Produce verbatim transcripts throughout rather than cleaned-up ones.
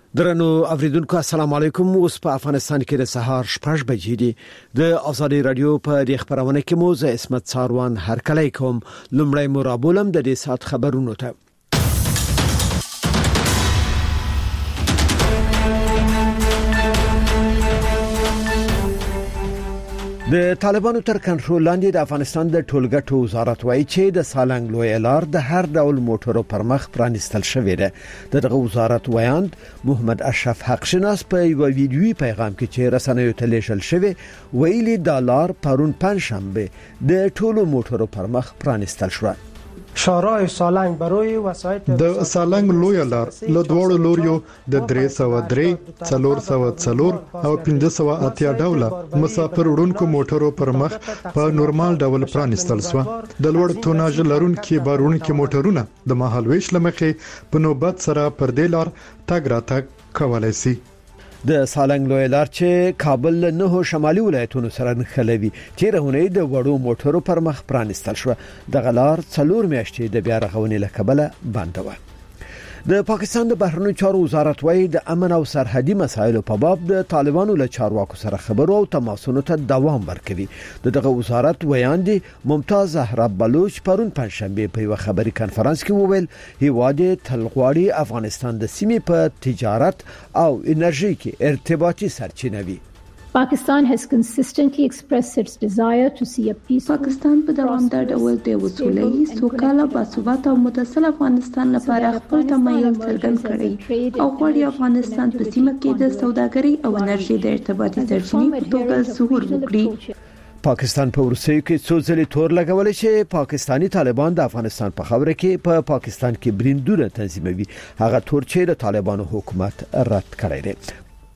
درنو اوریدونکو السلام علیکم. اوس په افغانستان کې د سهار شپږ بجې دي. د ازادي رادیو په دې خبرونه کې مو زه اسمت ساروان هرکلی کوم. لومړی مرابولم د دې سات خبرونو ته. د طالبانو تر کنټرول لاندې د افغانستان د ټولګټو وزارت وایي چې د سالنګ لوی لار د هر ډول موټرو پر مخ پرانستل شوې ده. دغه وزارت وایاند محمد اشرف حقشناس په یو ویډیوي پیغام کې چې رسنیو ته لیږل شوی ویلي د لار پرون پنځشنبه د ټولو موټرو پر مخ پرانستل شو. شورای سالنګ برای وسایت د سالنګ لوی لار له دوړو لوريو د درې سوه درې څلور سوه څلور او پنځه سوه اتیا ډوله مسافر وړونکو موټرو پر مخ په نورمال ډول پرانستل شو. د لوړ توناژ لرونکو بارونکو موټرونه د مهالويش لمخې په نوبت سره پر دې لار تګ راتګ کولای شي. د سالنګ لوی لار چې کابل له نهو شمالي ولایتونو سره نښلوي چې رهونې د وړو موټرو پر مخ پرانستل شو. د غلار څلور میاشتې د بیا رغونې له کبله بند و. د پاکستان د بهرنیو چارو وزارت وايي د امن او سرحدي مسایلو په باب د طالبانو له چارواکو سره خبرو او تماسونو ته دوام ورکوي. دغه وزارت ویاندي ممتاز زهرا بلوچ پرون پنځشنبه په یو خبري کانفرنس کې وویل هیواد تلغواړي افغانستان د سیمې په تجارت او انرژي کې ارتباطي سرچینه وي. Pakistan has consistently expressed its desire to see a peaceful پاکستان په دوامدار ډول د وسوله‌ای سوکاله باثبات او متصل افغانستان لپاره خپل تمایل څرګند کړی او غواړي افغانستان په سیمه کې د سوداګرۍ او انرژي د ارتباطي سرچینې په توګه ظهور وکړي. پاکستان په ورسېو کې څو ځلې تور لګولې چې پاکستانی طالبان د افغانستان په خبره کې په پا پاکستان کې بریندونه تنظیموي. هغه تور چې د طالبانو حکومت رد کړی دی.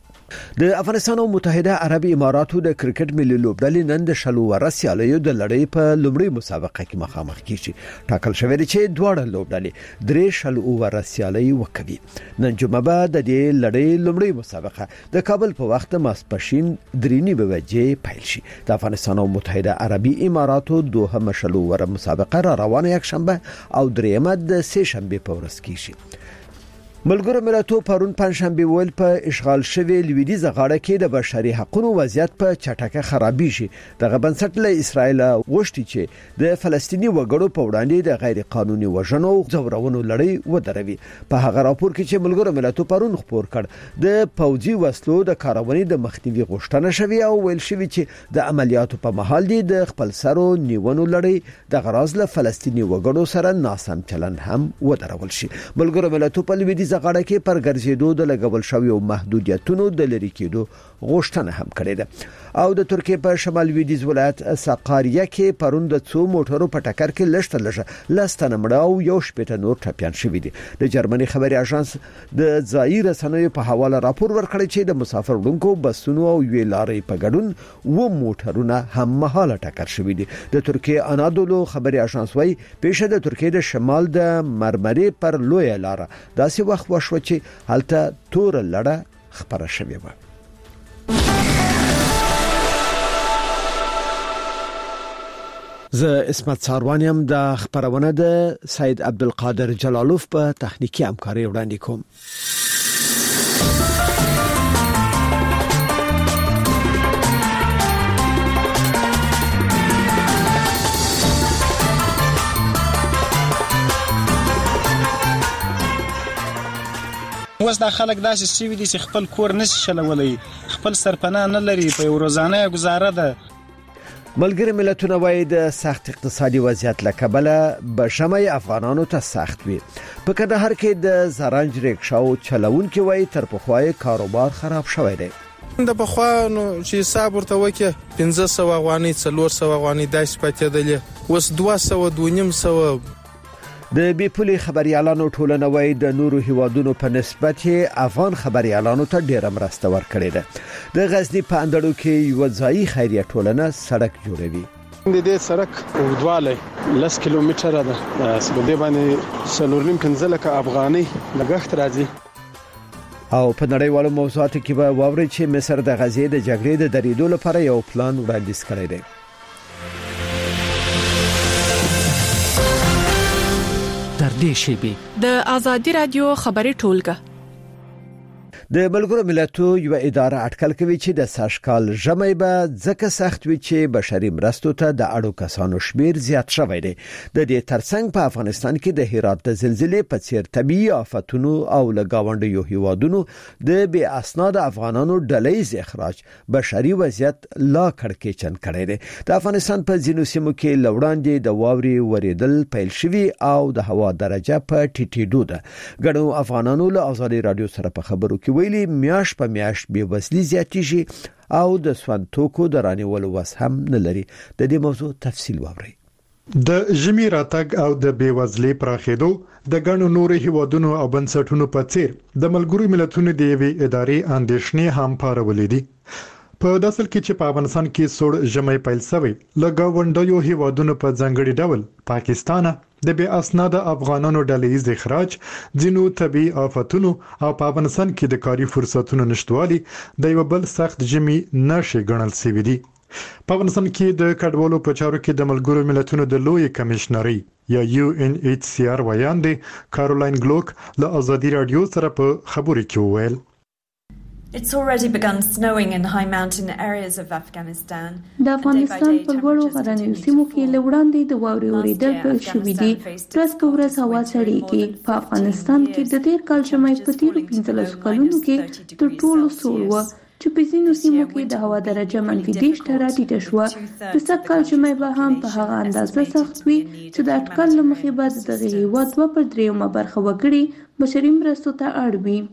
د افغانستان او متحده عربي اماراتو د کرکټ ملي لوبډلې نن د شلو ورسیالیو د لړۍ په لومړۍ مسابقه کې مخامخ کیږي. ټاکل شوی دی چې دواړه لوبډلې درې شلو ورسیالۍ وکوي. نن جمعه به د دې لړۍ لومړۍ مسابقه د کابل په وخت ماسپښین درې نیمې بجې پیل شي. د افغانستان او متحده عربي اماراتو دوهم شلو ور مسابقه را روانه یک شنبه او دریمه د سه شنبه په ورځ کیږي. ملګرو ملتونو پرون پنځشنبه ویل په اشغال شوی لویدیځ غاړه کې د بشري حقوقو وضعیت په چټکه خرابې شي. دغه بنسټ له اسرائیل غوښتي چې د فلسطینی وګړو په وړاندې د غیر قانوني وژنو او ځورونو لړۍ ودروي. په هغه راپور کې چې ملګرو ملتونو پرون خبر کړ د پوځي وسلو د کارونې د مخنیوي غوښتنه شوی او ویل شوی چې د عملیاتو په محل دي د خپل سرو نیونو لړۍ د غراض له فلسطینی وګړو سره ناسم چلند هم ودرول شي. ملګرو ملتونو په لویدیځ غاړه کې پر ګرځېدو د لګول شوی او محدودیتونو د لری کېدو غوښتنه هم کړې ده. او د ترکیه په شمال لویدیځ ولایت سقاریه کې پرون د څو موټرو په ټکر کې لشت لږه لاستنه مړه او یو شپږ نور ټپيان شوی دي. د جرمني خبري اژانس د ځایي رسنیو په حواله راپور ورکړی چې د مسافر وړونکو بسونو او ویل لارې په ګډون و موټرونه هم مهاله ټکر شوی دي. د ترکیه انادولو خبري اژانس وايي پېښه د ترکیه د شمال د مرمرې پر لوی لار داسې وخت وشو چې هلته تور لړه خبره شوی و. زه اسمت ساروانیم د خبرونه د سید عبدالقادر جلالوف په تخنیکی همکاري وړاندې کوم. اوس دا خلک داسې سوي دي چې خپل کور نشي شلولی، خپل سرپناه نه لري، په یو روزانه گزاره ده. ملګری ملتونه وايي د سخت اقتصادي وضعیت له کبله بشمای افغانانو ته سخت وي. په کندهار کې د زرنج ریکشاو چلونکو وايي تر پخوای کاروبار خراب شوی دی. د پخوا نو چې حساب ورته وکړي پنځه سوه افغانۍ څلور سوه افغانۍ داسې پاتېدلې، اوس دوه سوه دوه نیم سوه. د بیپولي خبريالانو ټولنه وايي د نورو هیوادونو په نسبت افغان خبريالانو ته ډیره مرسته ورکړې ده. د غزنی په اندړو کې یو ځایي خیریه ټولنه سړک جوړوي. د دې سړک اوږدوالی لس کیلومتره ده. په دې باندې څلور نیم پنځه لکه افغانۍ لګښت راځي. او په نړیوالو موضوعاتو کې به واوري چې مصر د غزې د جګړې د درېدو لپاره یو پلان وړاندیز کړی دی. در دې شیبې د آزادي رادیو خبري ټولګه د ملګرو ملتونو یو اداره اټکل کوي چې د ساشکال ژمي به ځکه سخت وي چې بشري مرستو ته د اړو کسانو شمیر زیات شوی دی. د دې ترڅنګ په افغانستان کې د هرات د زلزلې په څیر طبيعي آفتونو او لګاونډیو هیوادونو د بې اسناد افغانانو ډلهیز اخراج بشري وضعیت لا کړکېچن کړی دی. د افغانستان په ځینو سیمو کې لوړاندې د واوري وریدل پیل شوی او د هوا درجه په ټیټېدو ده. ګڼو افغانانو له ازادي رادیو سره په خبرو کې ویلي میاش په میاش بې وزلي زیاتېږي او د سون توکو د رانیولو وس هم نه لري. د دې موضوع تفصیل واورئ. د ژمي راتګ او د بې وزلۍ پراخېدو د ګڼو نورو هیوادونو او بنسټونو په څیر د ملګرو ملتونو د یوې ادارې اندېښنې هم پارولې دي. په داسل کې چې په افغانستان کې سوړ ژمي پیل شوی لګاونډیو هیوادونو په ځنګړي ډول پاکستان د بې اسناد افغانانو ډلهیز اخراج ځینو طبي آفتونو او په افغانستان کې د کاري فرصتونو نشټوالي د یو بل سخت ژمي نشي ګڼل شوی دي. په افغانستان کې د کډوالو په چارو کې د ملګرو ملتونو د لوی کمشنري یا یو ان ایچ سی آر ویاندې کارولاین ګلوک له ازادي رادیو سره په خبرو کې وویل It's already begun snowing in high mountain areas of Afghanistan. د افغانستان په لوړو غرنیو سیمو کې له وړاندې د واورې اورېدل پیل شوي دي. ورځ که ورځ هوا سړېږي. په افغانستان کې د تېر کال ژمی په تېرو پنځلسو کلونو کې تر ټولو سوړ و چې په ځینو سیمو کې د هوا درجه منفي دېرش ته راټیټه شوه. د سږ کال ژمی به هم په هغه اندازه سخت وي چې د اټکل له مخې به د دغه هېواد دوه پر درېیمه برخه وګړي بشري مرستو ته اړ وي.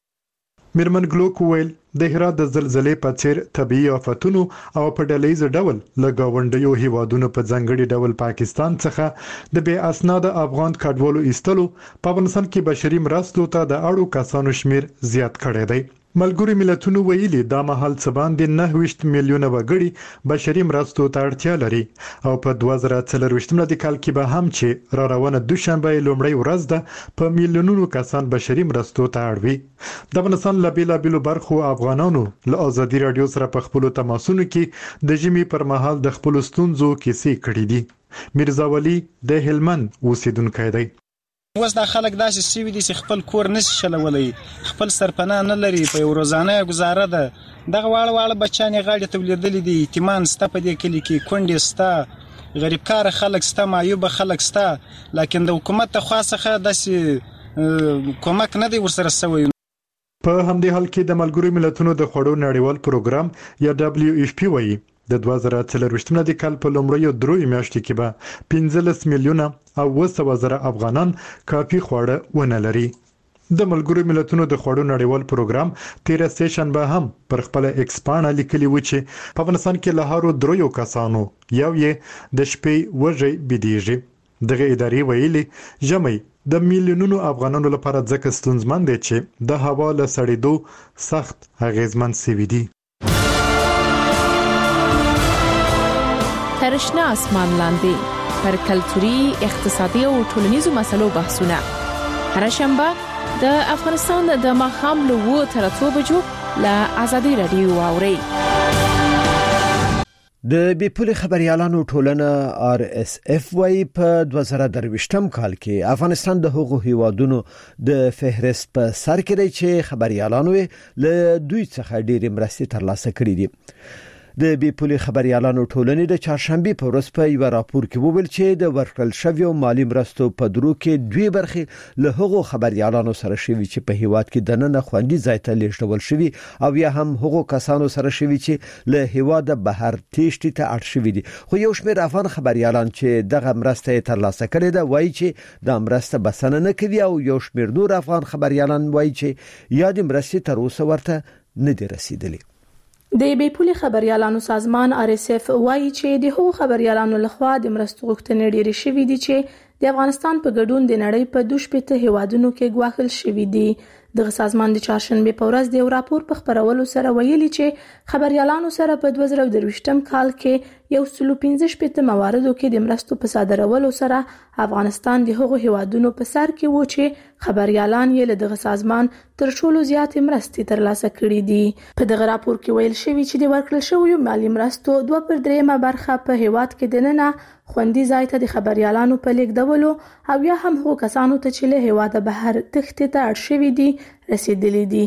میرمن ګلوک ویل د هرات د زلزلې په څیر طبيعي آفتونو او په ډلهیز ډول لګاونډیو هیوادونو په ځنګړي ډول پاکستان څخه د بې اسناد افغان کډوالو ایستلو په افغانستان کې بشري مرستو ته د اړو کسانو شمیر زیات کړی دی. ملګرو ملتونو ویلي دا مهال څه باندې نهه ویشت میلیونه وګړي بشري مرستو ته اړتیا لري او په دوه زره څلرویشت میلادي کال کې به هم چې را روانه دوشنبه لومړی ورځ ده په میلیونونو کسان بشري مرستو ته اړ وي. د افغانستان له بیلابیلو برخو افغانانو له ازادي رادیو سره په خپل تماسونو کې د ژمي پر مهال د خپل ستونزو کیسې کړې دي. میرزا ولی د هلمند اوسیدونکی دی. اوس دا خلک داسې سوي دي چې خپل کور نشي چلولی، خپل سرپناه نه لري، په یو روزانه ګزاره ده. دغه واړه واړه بچیان یې غاړې ته ولیدلي دي. یتیمان سته په دې کلي کې، کونډې سته، غریب کاره خلک سته، معیوبه خلک سته، لیکن د حکومت له خوا څخه داسې کومک نه دی ورسره شوی. په همدې حال کې د ملګرو ملتونو د خوړو نړیوال پروګرام یا دبليو ایف پی وایي د دوه زره څلرویشت میلادي کال په لومړیو دروي میاشتو کې به پنځلس میلیونه او اوه سوه زره افغانان کافي خواړه ونه لري. د ملګرو ملتونو د خوړو نړیوال پروګرام تیر سیشنبه هم پر خپل ایکسپانه لیکلي و چې په افغانستان کې له هارو درویو کسانو یو یې د شپې وږی بيدیږي. دغه ادارې ویلي ژمي د میلیونونو افغانانو لپاره ځکه ستونزمن دی چې د هوا له سړېدو سخت اغیزمن شوی دی. ترشنا اسمان لاندې پر کلتوري، اقتصادي او ټولنیزو مسلو بحثونه هر شنبه د افغانستان د ماښام له اوه تر اتو بجو له ازادي رادیو واوري. د بیپولي خبريالانو ټولنه آر اس اف وايي په دوه زره درویشتم کال کې افغانستان د حقوقي هیوادونو د فهرست په سر کې دی چې خبريالانو له دوی څخه ډېری مرستې ترلاسه کړې دي. د بیپولي خبريالانو ټولنې د چهارشنبه په ورځ په یو راپور کې وویل چې د ورکړل شویو مالی مرستو په درو کې دوی برخې له هغو خبريالانو سره شوي چې په هیواد کې د نن خوندي ځای ته لیږدول شوي او یا هم هغو کسانو سره شوي چې له هیواد بهر تېښتې ته اړ شوي دي. خو یو شمېر افغان خبريالان چې دغه مرسته ترلاسه کړې ده وایي چې د مرسته بسنه نه کوي او یو شمېر نور افغان خبريالان وایي چې یاد مرستې تر اوسه ورته نه دي رسیدلي. د بیپولي خبريالانو سازمان آر اس اف وایي چې د هغو خبريالانو لخوا د مرستو غوښتنې ډېرې شوې دي چې د افغانستان په ګډون د نړۍ په دوه شپېته هیوادونو کې ګواښل شوي دي. دغه سازمان د چهارشنبه په ورځ د یو راپور په خبرولو سره ویلي چې خبريالانو سره په دوه زره درویشتم کال کې یو سل او پنځه شپېته مواردو کې د مرستو په صادرولو سره افغانستان د هغو هیوادونو په سر کې و چې خبريالان یې له دغه سازمان تر ټولو زیاتې مرستې ترلاسه کړې دي. په دغه راپور کې ویل شوی چې د ورکړل شویو مالی مرستو دوه پر درېیمه برخه په هیواد کې دننه خوندي ځای ته د خبريالانو په لیږدولو او یا هم هغو کسانو ته چې له هیواده بهر تښتې ته اړ شوي دي رسیدلي دي.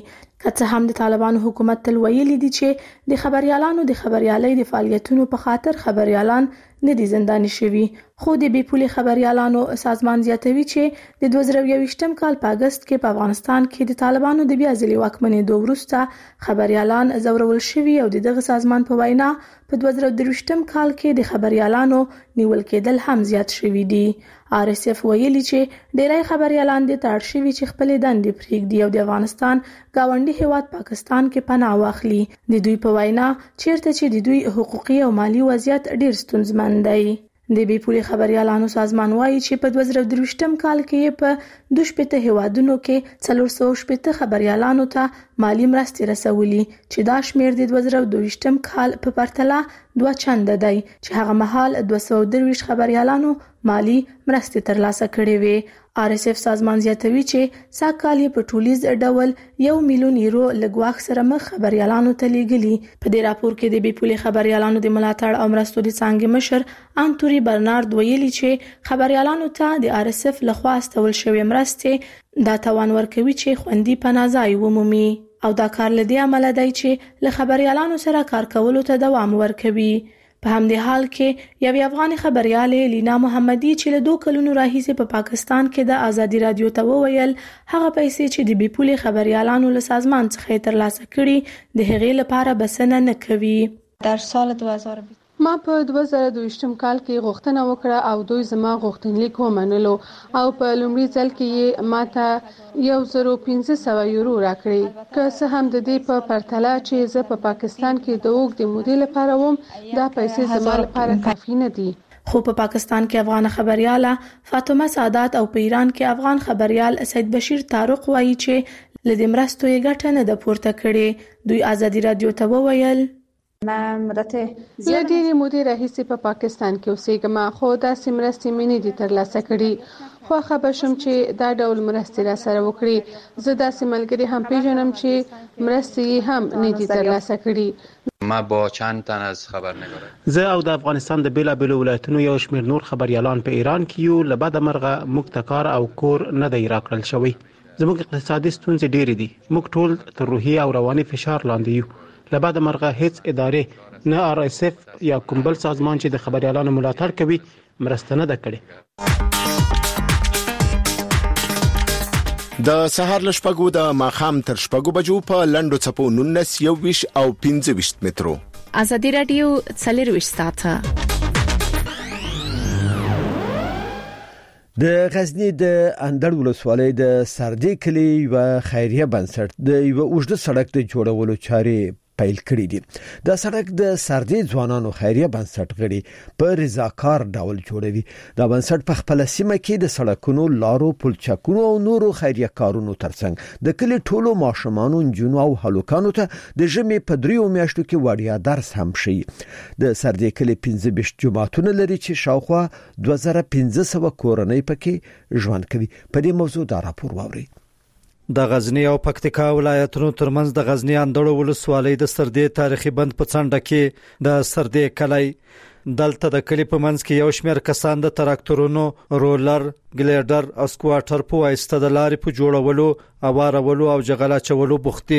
که څه هم د طالبانو حکومت تل ویلي دي چې د خبريالانو د خبريالۍ د فعالیتونو په خاطر خبريالان نه دي زنداني شوي، خو د بې پولې خبريالانو سازمان زیاتوي چې د دوه زره یوویشتم کال په اگست کې په افغانستان کې د طالبانو د بیا ځلې واکمنېدو وروسته خبريالان زورول شوي او د دغه سازمان په وینا په دوه زره درویشتم کال کې د خبريالانو نیول کېدل هم زیات شوي دي. آر اس اف ویلي چې ډېری خبريالان د تاړ شوي چې خپل دندې پرېږدي او د افغانستان گاونډي هیواد پاکستان کې پناه واخلي. د دوی په وینا چیرته چې د دوی حقوقي او مالی وضعیت ډېر ستونزمن دی. د بې پولې خبريالانو سازمان وایي چې په دوه زره درویشتم کال کې په دوه شپېته هیوادونو کې څلور سوه شپېته خبريالانو ته مالی مرستې رسولي چې دا شمیر د دوه زره دوه کال په پرتله دوه چنده دی چې هغه مهال دوه سوه درویشت خبريالانو مالی مرستې ترلاسه کړې وې. آر اس اف سازمان زیاتوي چې سږ کال په ټولیز ډول یو میلیون یورو لګواخ سره مخ خبريالانو ته لیږلي. په دې راپور کې د بې پولې خبريالانو د ملاتړ او مرستو د څانګې مشر انتوري برنارد ویلي چې خبريالانو ته د آر اس اف لخوا استول شوی مرستې دا توان ورکوي چې خوندي پناه ځای ومومي او دا کار له دې عمله دی چې له خبريالانو سره کار کولو ته دوام ورکوي. په همدې حال کې یو افغان خبريالې لینا محمدي چې له دوه کلونو راهیسې په پا پاکستان کې د ازادي رادیو ته وویل هغه پیسې چې د بې پولې خبريالانو له سازمان څخه ترلاسه کړي د هغې لپاره بسنه نه کوي. در سال دوه هزار و بیست ما په دوه زره دویشتم کال کې غوښتنه وکړه او دوی زما غوښتنلیک ومنلو او په لومړي ځل کې یې ماته یو زر پنځه سوه یورو راکړي. که څه هم د دې په پرتله چې زه په پاکستان کې د اوږدې مودې لپاره وم دا پیسې زما لپاره کافي نه دي. خو په پاکستان کې افغان خبرياله فاطمه سعادت او په ایران کې افغان خبريال سید بشیر طارق وایي چې لدې مرستو یې ګټه نه ده پورته کړې. دوی ازادي رادیو ته وویل من مدت له ډېرې مودې راهیسې په پاکستان کې اوسېږم خو داسې مرستې مې نه دي ترلاسه کړي. خوښه به شم چې دا ډول مرستې راسره وکړي. زه داسې ملګري هم پیژنم چې مرستې یې هم نه دي ترلاسه کړي. ما با چند تن از خبرنگاران زه او د افغانستان د بیلابیلو ولایتونو یو شمېر نور خبريالان په ایران کې یو له بده مرغه موږ ته کار او کور نه دی راکړل شوی. زموږ اقتصادي ستونزې ډېرې دي. موږ ټول تر روحي او رواني فشار لاندې یو. له بعد مرغه هیڅ ادارې نه آر اس اف یا کوم بل سازمان چې د خبريالانو ملاتړ کوي مرسته نه ده کړې. د سهار لشپګو د ماخام تر شپګو بجو په لندو چپو نونس یو ویش او پنځه ویش مترو. ازادي رادیو څلور ویش ساعته. د غزنی د اندړ ولسوالۍ د سردې کلی و خیریه بنسټ د یو اوږده سړک د جوړولو چارې پیل کړې دي. د سړک د سردې ځوانانو خیریه بنسټ غړي په رضاکار ډول جوړوي. دا بنسټ په خپل سیمه کې د سړکونو، لارو، پلچکونو او نورو خیریه کارونو ترڅنګ د کلی ټولو ماشومانو، جنونو او هلوکانو ته د ژمي په دریو میاشتو کې وړیا درس هم شي. د سردې کلی پنځه ویشت جماعتونه لري چې شاوخوا دوه زره پنځه سوه کورنۍ پکې ژوند کوي. په دې موضوع دا راپور واورئ. د غزنی او پکتیکا ولایتونو ترمنځ د غزنی اندړو ولسوالۍ د سردې تاریخي بند په څنډه کې د سردې کلی دلته د کلی په منځ کې یو شمېر کسان د تراکتورونو، رولر، ګلیډر او سکواټر په واسطه د لارې په جوړولو، اوارولو او جغل اچولو بوختي.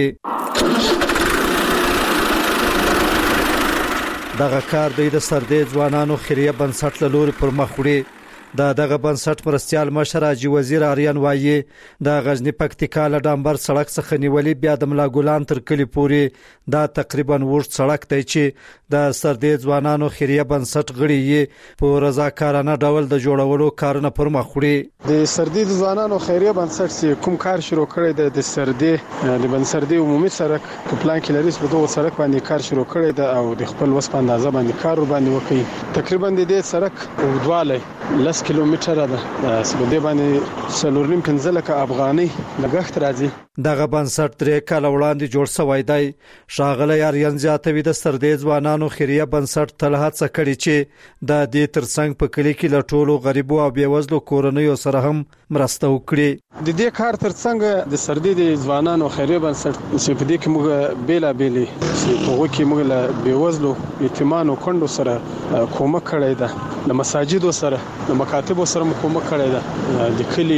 دغه کار د سردې ځوانانو خیریه بنسټ له لوري پر مخ وړي. د دغه بنسټ مرستيال مشر حاجی وزیر آریان وایي د غزنی پکتیکا له ډامبر سړک څخه نیولې بیا د ملا ګلان تر کلی پورې دا تقریبا ورڅ سړک دی چې د سردې ځوانانو خیریه بنسټ غړي یې په رضاکارانه ډول د جوړولو کارونه پر مخ وړي. د سردې ځوانانو خیریه بنسټ چې کوم کار شروع کړی دی د سردې د بنسردې عمومي سړک په پلان کې لري په دغه سړک باندې کار شروع کړی دی او د خپل وس په اندازه باندې کار ور باندې وکړي. تقریبا د دې سړک اوږدوالی لس کیلومتره ده. په دې باندې څلور نیم پنځه لکه افغانۍ لګښت راځي. دغه بنسټ درې کاله وړاندې جوړ شوی دی. ښاغلی آریان زیاتوي د سردې ځوانانو خیریه بنسټ تل هڅه کړې چې د دې ترڅنګ په کلی کې له ټولو غریبو او بیوزلو کورنیو سره هم مرسته وکړي. د دې کار ترڅنګ د سردې د ځوانانو خیریه بنسټ چې په دې کې موږ بیلا بیلي چې په هغه کې موږ له بیوزلو، یتیمانو، کندو سره کومک کړی دی. د مساجدو سره، د مکاتبو سره کومک کړی دی. د کلی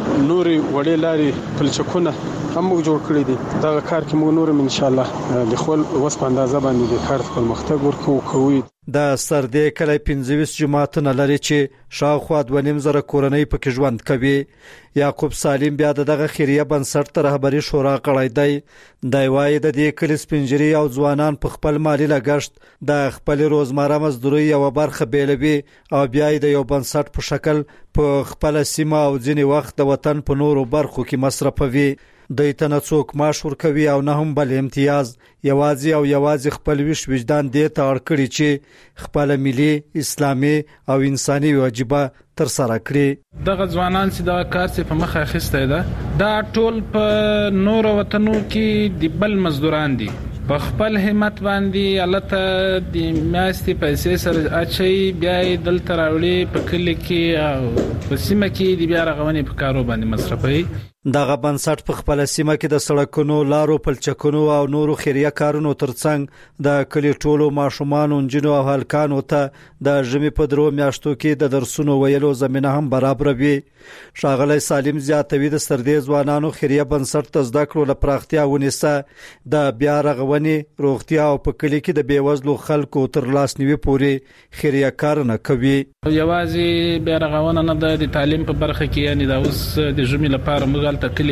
نوري وړې لارې پلچکونه هم موږ جوړ کړی دي. دا کار کې موږ نورم ان شاء الله د خپل وس په اندازه باندې د کار په مختګ ورکو کوي. د سردې کلی پنځه ویشت جماعتونه لري چې شاوخوا دوه نیم زره کورنۍ پکې ژوند کوي. یعقوب سالم بیا دغه خیریه بنسټ ته رهبری شورا کړی دی. د وای د دې کلی سپنجري او ځوانان په خپل مالی لګښت د خپل روزمره مزدوري یو برخه بیلوي او بیا د یو بنسټ په شکل په خپل سیمه او ځینې وخت د وطن په نورو برخو کې مصرفوي. د ایتنه څوک معاش ورکوي او نه هم بل امتیاز، یوازې او یوازې خپل ویش وجدان دې ته اړ کړی چې خپل ملي، اسلامي او انساني واجبہ تر سره کړی. دغه ځوانان چې دا کار چې په مخه اخیسته ده دا ټول په نور وطنو کې د بل مزدوران دي. په خپل همت باندې الته د میاشتې پیسې سره اچي بیا دلته راوړي په کلی کې او په سیمه کې د بیا رغونې په کارو باندې مصرفوي. دغه بنسټ په خپل سیمه کې د سړکونو، لارو، پلچکونو او نورو خیریه کارونو ترڅنګ د کلی ټولو ماشومان، انجونو او هلکانو ته د ژمي په درو میاشتو کې د درسونو ویلو زمينه هم برابروي. ښاغلی سالم زیاتوي د سردې ځوانانو خیریه بنسټ ته زده کړو لپاره پراختیا ونیسه د بیا رغونې، روغتیا او په کلی کې د بیوزلو خلکو تر لاس نیوي پورې خیریه کارونه کوي. یوازې بیا رغونه نه د تعلیم په برخه کې، یعنی دا اوس د ژمي لپاره موږ ته کلی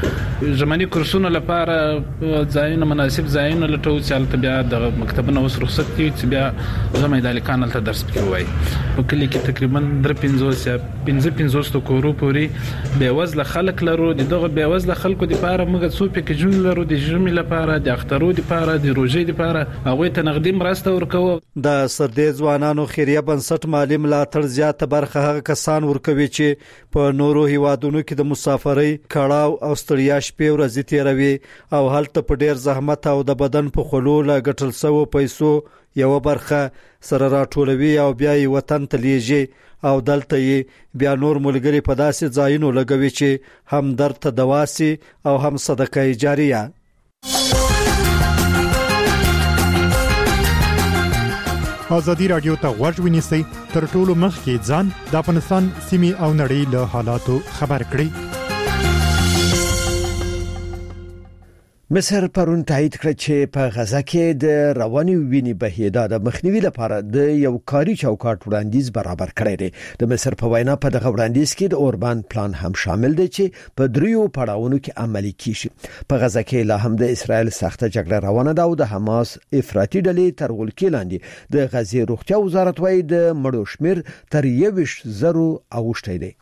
کې ژمنی کورسونو لپاره ځایونه مناسب ځایونه لټو چې البته بیا د مکتبونو اوس رخصت دي چې بیا زموږ د لیکان ته درس کوي. په کلی کې تقریبا درې پنځوس یا پنځه پنځوس کورو پورې بیوزله خلک لرو. دغه بیوزله خلکو لپاره موږ څو پکیجونه لرو د ژمي لپاره، د اخترو لپاره، د روژې لپاره هغه ته نقدي مرسته ورکوو. د سردې ځوانانو خیریه بنسټ مالی ملاتړ زیاته برخه هغه کسان ورکوي چې په نورو هیوادونو کې د مسافرۍ، کړهو او ستړیا شپې ورځې تیروي او هلته په ډیر زحمت او د بدن په خلو لا ګټل سوو پیسو یو برخه سره راټولوي او بیا یې وطن ته لیږي او دلته یې بیا نور ملګری په داسې ځایونو لګوي چې هم درد ته دوا سي او هم صدقه جاریه. ازادي رادیو ته غوږ ونیسئ، تر ټولو مخکې ځان د افغانستان سیمې او نړۍ له حالاتو خبر کړئ. مصر پرون تایید کړ چې په غزا کې د رواني وینې بهیدا د مخنیوي لپاره د یو کاري چوکاټ وړاندیز برابر کړی دی. د مصر په وینا په دغه وړاندیز کې د اوربان پلان هم شامل دی چې په دریو پړاوونو کې عملي کیږي. په غزا کې لا هم د اسرایل سخته جګړه روانه ده او د حماس افراطي ډلې تر ولکې لاندې د غزې روغتیا وزارت وايي د مړو شمیر تر یوش زرو اوښتی دی.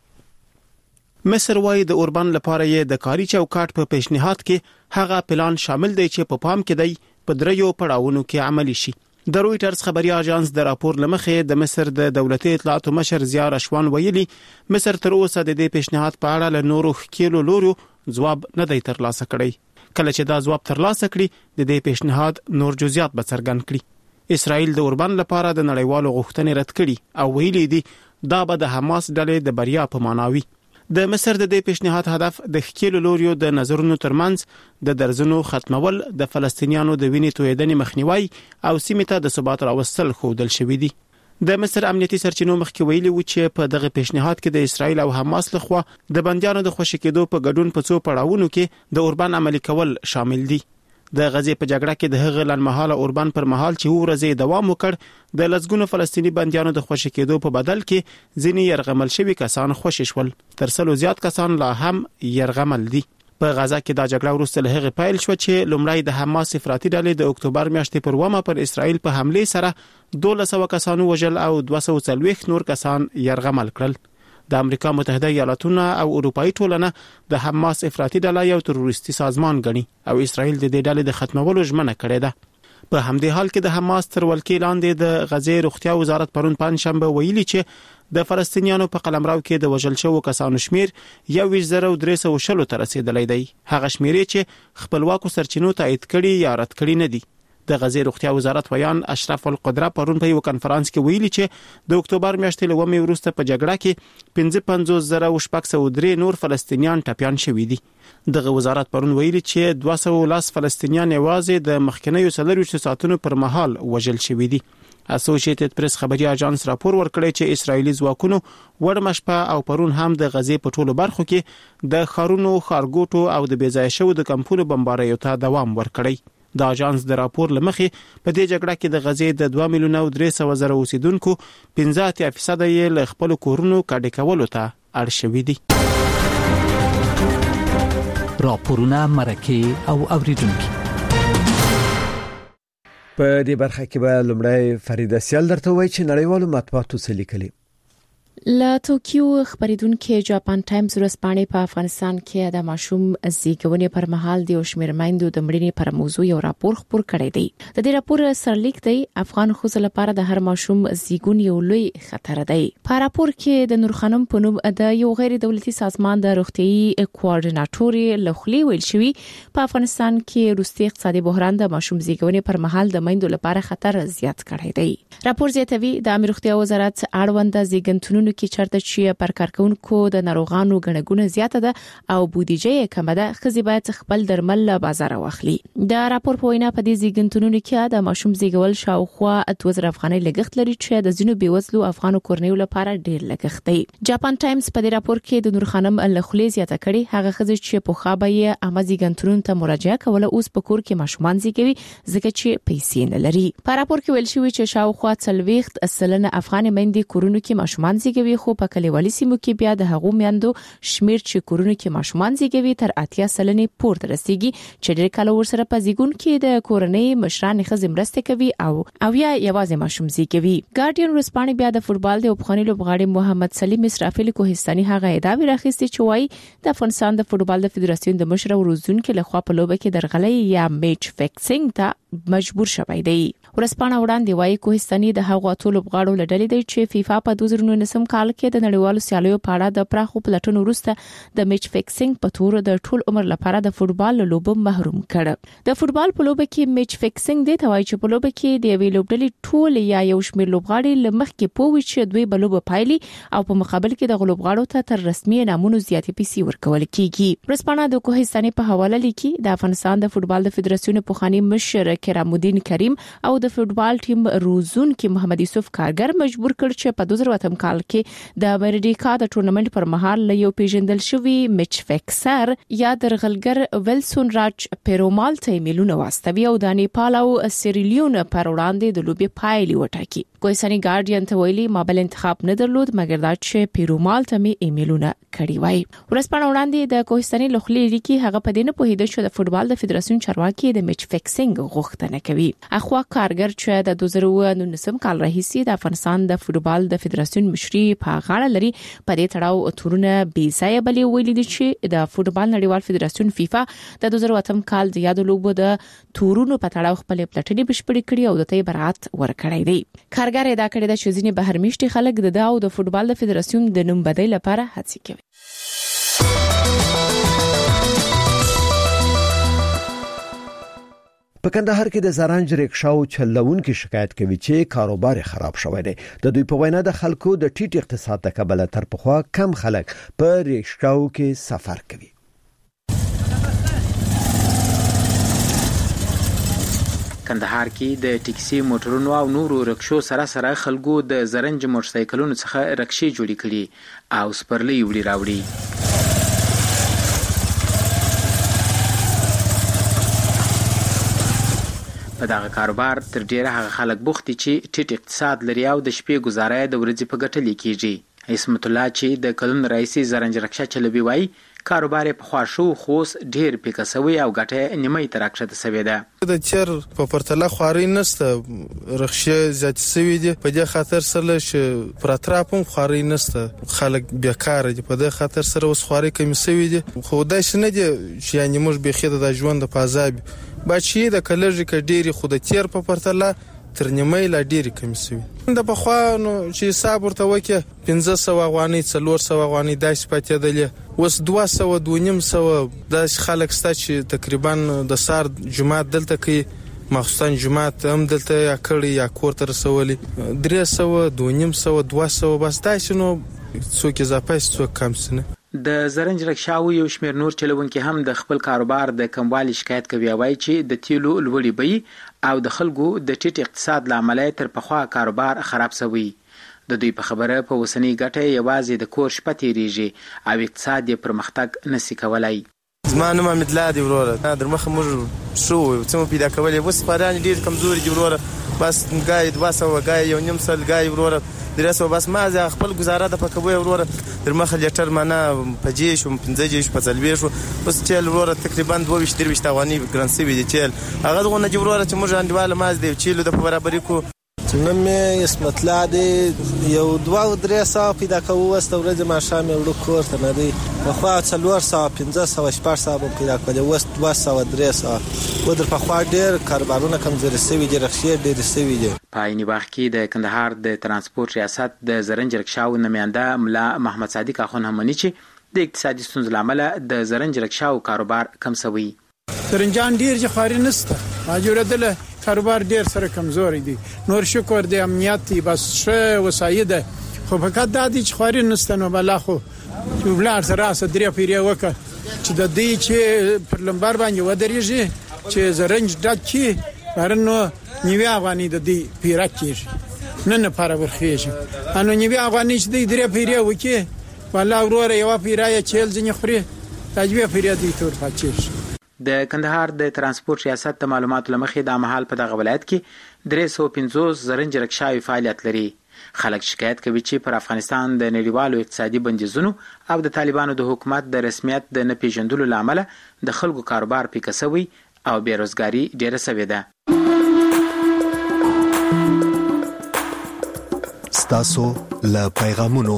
مصر وايي د اوربان لپاره یې د کاري چوکاټ په پیشنهاد کې هغه پلان شامل دی چې په پا پام کې دی په دریو پړاوونو کې عملي شي. د رويټرز خبري اژانس د راپور لمخې د مصر د دولتي اطلاعاتو مشر ضیا رشوان ویلي مصر تر اوسه د دې پیشنهاد په اړه له نورو خکېلو لورو ځواب نه دی ترلاسه کړی. کله چې دا ځواب ترلاسه کړي د دې پیشنهاد نور جزئیات به څرګند کړي. اسرائیل د اوربان لپاره د نړیوالو غوښتنې رد کړي او ویلي دي دا به د حماس ډلې د بریا په معناوي. د مصر د دې پیشنهاد هدف د خکېلو لوریو د نظرونو ترمنځ د درزونو ختمول، د فلسطینیانو د وینې تویدنې مخنیوي او سیمې ته د ثبات راوستل ښودل شوی دی. د مصر امنیتي سرچینو مخکې ویلي و چې په دغه پیشنهاد کې د اسرایل او حماس لخوا د بندیانو د خوشی کېدو په ګډون په څو پړاوونو کې د اوربان عملي کول شامل دي. د غزې په جګړه کې د هغه لنمحاله اوربان پر مهال چې ورځې دوام وکړ د لزګونو فلسطینی بندیانو د خوشی کېدو په بدل کې ځینې يرغمل شوي کسان خوشی شول، تر څلو زیات کسان لا هم يرغمل دي. په غزا کې دا جګړه وروسته له هغه پیل شو چې لومړی د حماس افراطي ډلې د اکتوبر میاشتې پر ومه پر اسرائیل په حمله سره دولس سوه کسانو وژل او دوه سوه څلوېښت نور کسان يرغمل کړل. د امریکا متحده ایالاتونه او اروپאי ټولنه د حماس افراطي ډله یو تروریستي سازمان ګڼي او اسرائیل د دې ډلې د ختمولو ژمنه کړې ده. په همدې حال کې د حماس تر ولکې لاندې د غزې روغتیا وزارت پرون پنځشنبه ویلي چې د فلسطینیانو په قلمرو کې د وژل شوو کسانو شمیر یو زره درې سوه شل ته رسیدلی دی، هغه شمیرې چې خپلواکو سرچینو تایید کړي یا رد کړي نه دي. د غزې روغتیا وزارت ویان اشرف القدره پرون په یو کانفرنس کې ویلي چې د اکتوبر میاشتې له ومې وروسته په جګړه کې پنځه پنځوس زره شپږ سوه درې نور فلسطینیان ټپیان شوي دي. دغه وزارت پرون ویلي چې دوه سوه لس فلسطینیان یوازې د مخکنیو څلرویشتو ساعتونو پر مهال وژل شوي دي. اسوسییټډ پریس خبري اژانس راپور ورکړی چې اسرایلی ځواکونو وړمه شپه او پرون هم د غزې په ټولو برخو کې د ښارونو خارګوټو او د بېځایه شوو د کمپونو بمباریو ته دوام ورکړی. د اژانس د راپور له مخې په دې جګړه کې د غزې د دوه میلیونه او درې سوه زره اوسیدونکو پنځه اتیا فیصده یې له خپلو کورونو کډې کولو ته اړ شوي دي. راپورونه، مرکې او اوریدونکي. په دې برخه کې به لومړی فریده سیال درته وایي چې نړیوالو مطبوعاتو څه لیکلي. لا توکیو خبریدونکو جاپان ټایمز ورځپاڼې په افغانستان کې د ماشوم زیږونې پر مهال د شمیر مایندو د مړینې پر موضوع یو راپور خپور کړی دی. د دې راپور سرلیک دی افغان ښځو لپاره د هر ماشوم زیږون یو لوی خطر دی. په راپور کې د نور خانم په نوم د یو غیر دولتي سازمان د روغتيایي کوارډیناټور لخوا ویل شوی په افغانستان کې روسي اقتصادي بحران د ماشوم زیږونې پر مهال د مایندو لپاره خطر زیات کړی دی. راپور زیاتوي د امیر روغتیا وزارت اړوند زیږنتونونو کې چرته چې پر کارکونکو د ناروغانو غنګونه زیاته ده او بودیجه کمه ده، خزي باید خپل درمل له بازار واخلي. د راپور په وینا په دې زیږنتونونو کې د ماشوم زیږول شاوخوا دوه زره افغانۍ لګښت لري چې د ځینو بیوزلو افغانو کورنیو لپاره ډیر لګښت دی. جاپان ټایمز په دې راپور کې د نور خانم لخوا زیاته کړي هغه خزي چې په خابه اما زیږنتونونو ته مراجعه کوله اوس په کور کې ماشومان زیږوي ځکه چې پیسې نه لري. په راپور کې ویل شوی چې شاوخوا څلوېښت سلنه افغان میندې کورونو کې ماشومان زیږوي، خو په کلیوالي سیمو کې بیا د هغو میندو شمیر چې کورونو کې ماشومان زیږوي تر اتیا سلنې پورته رسیدي چې ډېر کله ورسره په زیږون کې د کورنۍ مشران خزي مرسته کوي او او یا یوازې ماشوم زیږوي. ګارډین ورځپاڼې بیا د فوتبال د افغاني لوبغاړي محمد سلیم اسرافیل کوهستاني هغه ادعا راخیستي چې وايي د افغانستان د فوتبال د فدراسیون د مشر او روزونکو لخوا په لوبه کې درغلۍ یا میچ فکسینګ ته مجبور شوی دی. ورځپاڼه وړاندې وايي کوهستاني د هغو اتو لوبغاړو لړلې دی چې فیفا په دوه زره نولسم کال کې د نړیوالو سیالیو په اړه د پراخو پلټنو وروسته د میچ فکسینګ په تور د ټول عمر لپاره د فوتبال لوبو محروم کړ. د فوتبال په لوبه کې میچ فکسینګ دی ته وايي چې په لوبه کې د ویلو لوبډلې ټول یا یو شمېر لوبغاړي لمخ کې پوي چې دوی بلوب پایلي او په مقابل کې د غلوبغاړو ته تر رسمي نامونو زیاتې پیسې ورکول کیږي. ورځپاڼه د کوهستاني په حواله لیکي د افغانستان د فوتبال د فدراسیون پوخانی مشر کرام الدین کریم او د فوتبال ټیم روزونکو محمد یوسف کارګر مجبور کړ چې په دوه زره اتم کال کې د امریکا د ټورنمنت پر مهال له یو پیژندل شوی میچ فکسر یا درغلګر ویلسون راج پیرومال ته ایمیلونه واستوي او د نیپال او سیریلیون پر وړاندې د لوبي پایلې وټاکي. کوهستاني ګارډین ته ویلي ما بل انتخاب نه درلود مګر دا چې پیرومال ته می ایمیلونه کړي وای. ورځپاڼه وړاندې د کوهستاني لخوا لیکي هغه په دې نه پوهیده چې د فوتبال د فدراسیون چارواکي د میچ فکسینګ غوښتنه کوي. اخوا کارګر چې د دوه زره نولسم کال راهیسي د افغانستان د فوتبال د فدراسیون مشري په غاړه لري په دې تړاو تورونه بې ځای بلې ویلي دي چې د فوتبال نړیوال فدراسیون فیفا د دوه زره اتم کال د یاد لوبو د تورونو په تړاو خپل پلټنې بشپړې کړې او د ته برات ورکړې دي. کارګر ادا کړی د شزینې بهرمیشتي خلک د داو د فوتبال د فدراسیون د نوم بدل لپاره هڅې کوي. په کندهار کې د زرنج ریکشاو چلونکو شکایت کوي چې کاروبار خراب شوی دی. د دوی په وینا د خلکو د ټیټ اقتصاد د کبله تر پخوا کم خلک په ریکشاو کې سفر کوي. کندهار کې د ټیکسي موټرونو او نورو رکشو سره سره خلکو د زرنج موټر سایکلونو څخه رکشې جوړې کړي او سپرلي وړي راوړي. په دغه کاروبار تر ډیره هغه خلک بوخت دي چې ټیټ اقتصاد لري او د شپې گزاره د ورځې په ګټه لیکيږي. اسمت الله چې د کلون رئیسي زرنج رکشا چلوي وای کاروبار په خواشو خوس ډیر پیکسوي او ګټه نیمه تر اکشته سوي ده. د چر په پرتله خواري نسته رخصه زیات سوي دي په دې خاطر سره چې پر اطرافم خواري نسته خلک بیکاره دي په دې خاطر سره اوس خواري کم سوي دي. خو دا شنه دي چې یعنی موږ به خېده د ژوند په عذاب بچي د کلرجی ک ډيري خود تیر په پرتله تر نیمه لا ډيري کم سوي. د بخوا نو چې حساب ورته وکي پنځه سوه افغانۍ څلور سوه افغانۍ داس پاتې دي اوس دوه سوه دوه نیم سوه د خلک ستا چې تقریبا د سار جمعه دلته کې مخصوصا جمعه هم دلته یا کړي یا کور تر رسولي درې سوه دوه نیم سوه دوه سوه بس داسې نو څوک اضافه څوک کم سنه. د زرنج رکشاو یو شمېر نور چلوونکي هم د خپل کاروبار د کموالي شکایت کوي او وایي چې د تیلو لوړې بیې او د خلکو د ټیټ اقتصاد له امله تر پخوا کاروبار خراب شوی. د دوی په خبره په اوسنۍ ګټه یوازې د کور شپه تیریږي او اقتصاد یې پرمختګ نشي کولای. زما نوم حمید الله دی وروره، در مخه موږ شو څه مو پیدا کولې، اوس خواران ډېر کمزوري دي وروره، بس ګای دوه سوه ګای یو نیم سل ګای وروره درې سوه، بس ما زه خپل ګزاره د پکوي وروره. در مخه لیټر معنا په جې شو پنځه جې شو په څلوېښت شو، اوس چیل وروره تقریبا دوه ویشت درویشت افغاني ګران سوي دي چیل، هغه دغونه دي وروره چې موږ انډیواله ماز دی چیلو د په برابري کو. نوم مې اسمت الله دی، یو دوه درې سوه پیدا کوو، اوس د ورځې ماښام یې وړو کور ته نه دی، پخوا څلور سوه پنځه سوه شپږ سوه به پیدا کولې، اوس دوه سوه درې سوه. و در پخوا ډېر کاروبارونه کمزوري سوي دي، رخصې ډېرې سوي دي. په عیني وخت کې د کندهار د ترانسپورت ریاست د زرنج رکشاو نماینده ملا محمد صادق اخون هم مني چې د اقتصادي ستونزو له امله د زرنج رکشاو کاروبار کم شوی. زرنجان ډېر چې خواري نشته، راجوړېدله کاروبار ډېر سره کمزوري دي، نور شکر د امنیت دی، بس ښه وسایل ده، خو فقط دا دی چې خواري نشته. نو بلا خو چې ولاړ سره راسه درې پیرې وکړه چې د دې چې پر لمبر باندې ودرېږي چې زرنج ډک کړي بارنو نیوي افغاني د دې پیره کېږي نه نه پاره ورخېږي، انو نیوي افغاني چې دې درې پیرې وکړي والله وروره یوه پیره یې چیل ځینې خوري دا دوې پیرې دې تور پاتېږي. د کندهار د ترانسپورت ریاست د معلوماتو لمخې د مهال په دغه ولایت کې درې سوه پنځوس زرنج رکشاوي فعالیت لري. خلک شکایت کوي چې پر افغانستان د نړیوالو اقتصادي بندیزونو او د طالبانو د حکومت د رسمیت د نه پیژندلو له امله د خلکو کاروبار پیکه شوی او بیروزګاري ډېره شوې ده. ستاسو له پیغامونو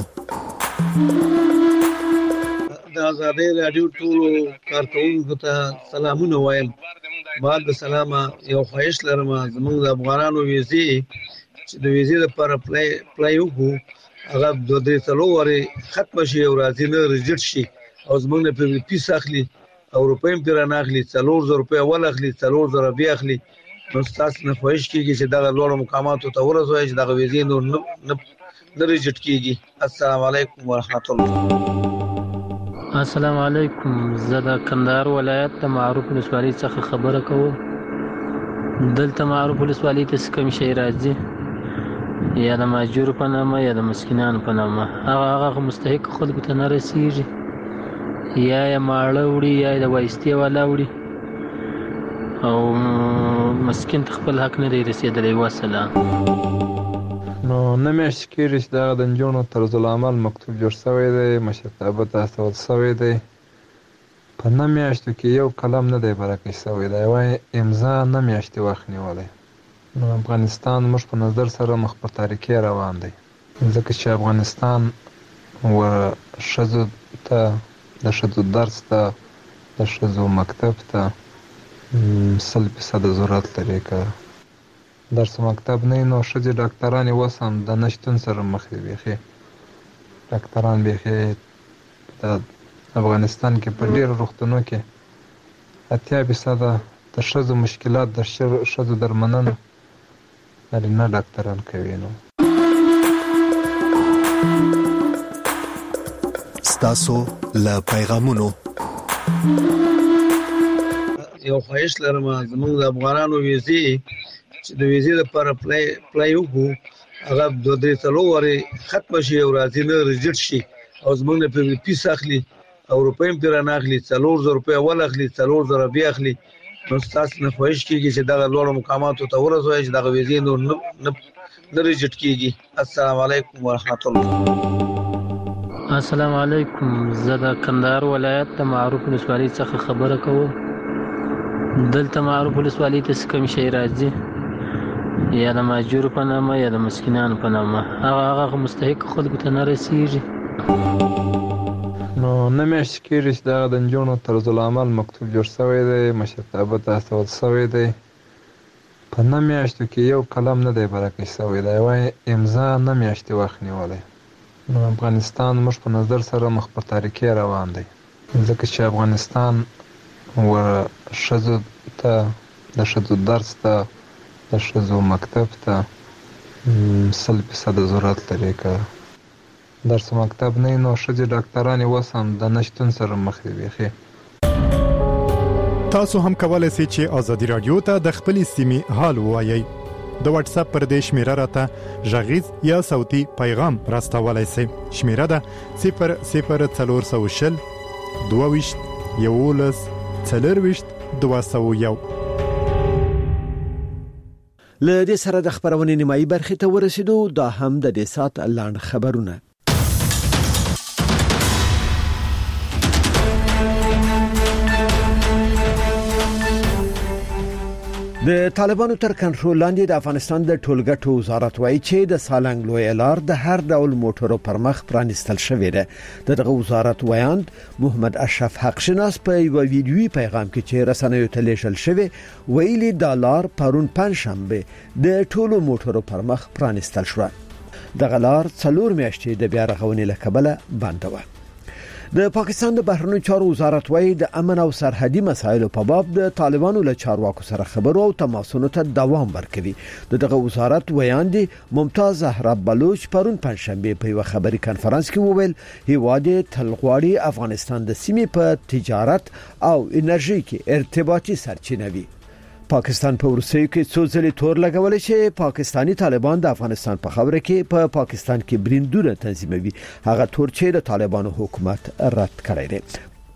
د آزادۍ راډیو ټولو کارکوونکو ته سلامونه وایم. بعد د سلامه یو خواهش لرم، زموږ د افغانانو ویزې چې د ویزې لپاره اپلای اپلای وکړو هغه دوه درې څلور وارې ختمه شي او راځي نه ریجیټ شي او زموږ نه پرې پیس اخلي او روپۍ هم پرې نه اخلي، څلور زره روپۍ اول اخلي څلور زره بیا اخلي. نو ستاسو نه خواهش کېږي چې دغه لوړو مقاماتو ته ورسوئ چې دغه ویزې نور نه نه ریجیټ کېږي. السلام علیکم ورحمت الله. السلام علیکم، زه د کندهار ولایت د معروف ولسوالۍ څخه خبره کوم. دلته معروف ولسوالۍ ته څه کوم شی راځي یا د ماجورو په نامه یا د مسکینانو په نامه، هغه هغه مستحق خلکو ته نه رسیږي، یا یې ماړه وړي یا یې د وایستې والا وړي او مسکین ته خپل حق نه دی رسېدلی. وسلام. نو نه میاشتې کېږي چې دغه د نجونو طرز العمل مکتوب جوړ شوی دی، مشرتابه ته استول شوی دی، په نه میاشتو کې یو قلم نه دی برکه شوی دی، وایي امضا نه میاشتې وخت نیولی. نو افغانستان موږ په نظر سره مخ په تاریکۍ روان دی، ځکه چې افغانستان و ښځو ته د ښځو درس ته د ښځو مکتب ته سل فیصده ضرورت لري. که درس مکتب نه نو ښځې ډاکټرانې اوس هم د نشتون سره مخ دي، بیخي ډاکټران بیخي د افغانستان کې په ډېرو روغتونو کې اتیا فیصده د ښځو مشکلات د ښځو درملنه نارینه ډاکټران کوي. نو ستاسو له پیغامونو یو خواهش لرم، زموږ د افغانانو ویزې چې د ویزې لپاره اپلای اپلای وکړو هغه دوه درې څلور وارې ختمه شي او راځي نه ریجیټ شي او زموږ نه پرې پیس اخلي او روپۍ هم پرې نه اخلي، څلور زره روپۍ اول اخلي څلور زره بیا اخلي. نو ستاسو نه خواهش کېږي چې دغه لوړو مقاماتو ته ورسوئ چې دغه ویزې نور نه ریجیټ کېږي. السلام علیکم ورحمت الله. السلام علیکم، زه د کندهار ولایت د معروف ولسوالۍ څخه خبره کوم. دلته معروف ولسوالۍ ته څه کوم شی راځي یا د ماجورو په نامه یا د مسکینانو په نامه، هغه هغه مستحق خلکو ته نه رسیږي. نو نه میاشتې کېږي چې دغه د نجونو طرز العمل مکتوب جوړ شوی دی، مشرتابه ته استول شوی دی، په نه میاشتو کې یو قلم نه دی برکه شوی دی، وایي امضا نه میاشتې وخت نیولی. نو افغانستان موږ په نظر سره مخ په تاریکۍ روان دی، ځکه چې افغانستان و ښځو ته د ښځو درس ته د ښځو مکتب ته سل فیصده ضرورت لري. که درس مکتب نه نو شجه ډاکټرانه وسم د نشټون سره مخ دی بيخي. تاسو هم کولای شئ چې ازادي رادیو ته د خپل سیمې حال وایي. د واتس اپ پر دې شمیره راته ژغیز یا صوتي پیغام راستولای شئ. شمیره ده صفر صفر څلور سوه شل دوه ویشت یولس څلور ویشت دوه سوه یو. له دې سره د خبرونې نیمایي برخې ته ورسېدو. دا هم د دې سات لاند خبرونه. د طالبانو تر کنټرول لاندې د افغانستان د ټولګټو وزارت وایي چې د سالنګ لوی لار د هر ډول موټرو پر مخ پرانستل شوې ده. دغه وزارت وایاند محمد اشرف حق شناس په یو ویډیوي پیغام کې چې رسنیو ته لیږل شوی ویلي د لار پرون پنځشنبه د ټولو موټرو پر مخ پرانستل شو. دغه لار څلور میاشتې د بیا رغونې له کبله بنده و. د پاکستان د بهرنیو چارو وزارت وایي د امن او سرحدي مسایلو په باب د طالبانو له چارواکو سره خبرو او تماسونو ته دوام ورکوي. دغه وزارت ویاندې ممتاز زهرا بلوچ پرون پنځشنبه په یو خبري کانفرنس کې وویل هیواد تلغواړي افغانستان د سیمې په تجارت او انرژي کې ارتباطي سرچینه وي. پاکستان په روسیې کې څو ځلې تور لګولې چې پاکستانی طالبان د افغانستان په خبره کې په پا پاکستان کې بریندونه تنظیموي. هغه تور چې د طالبانو حکومت رد کړی دی.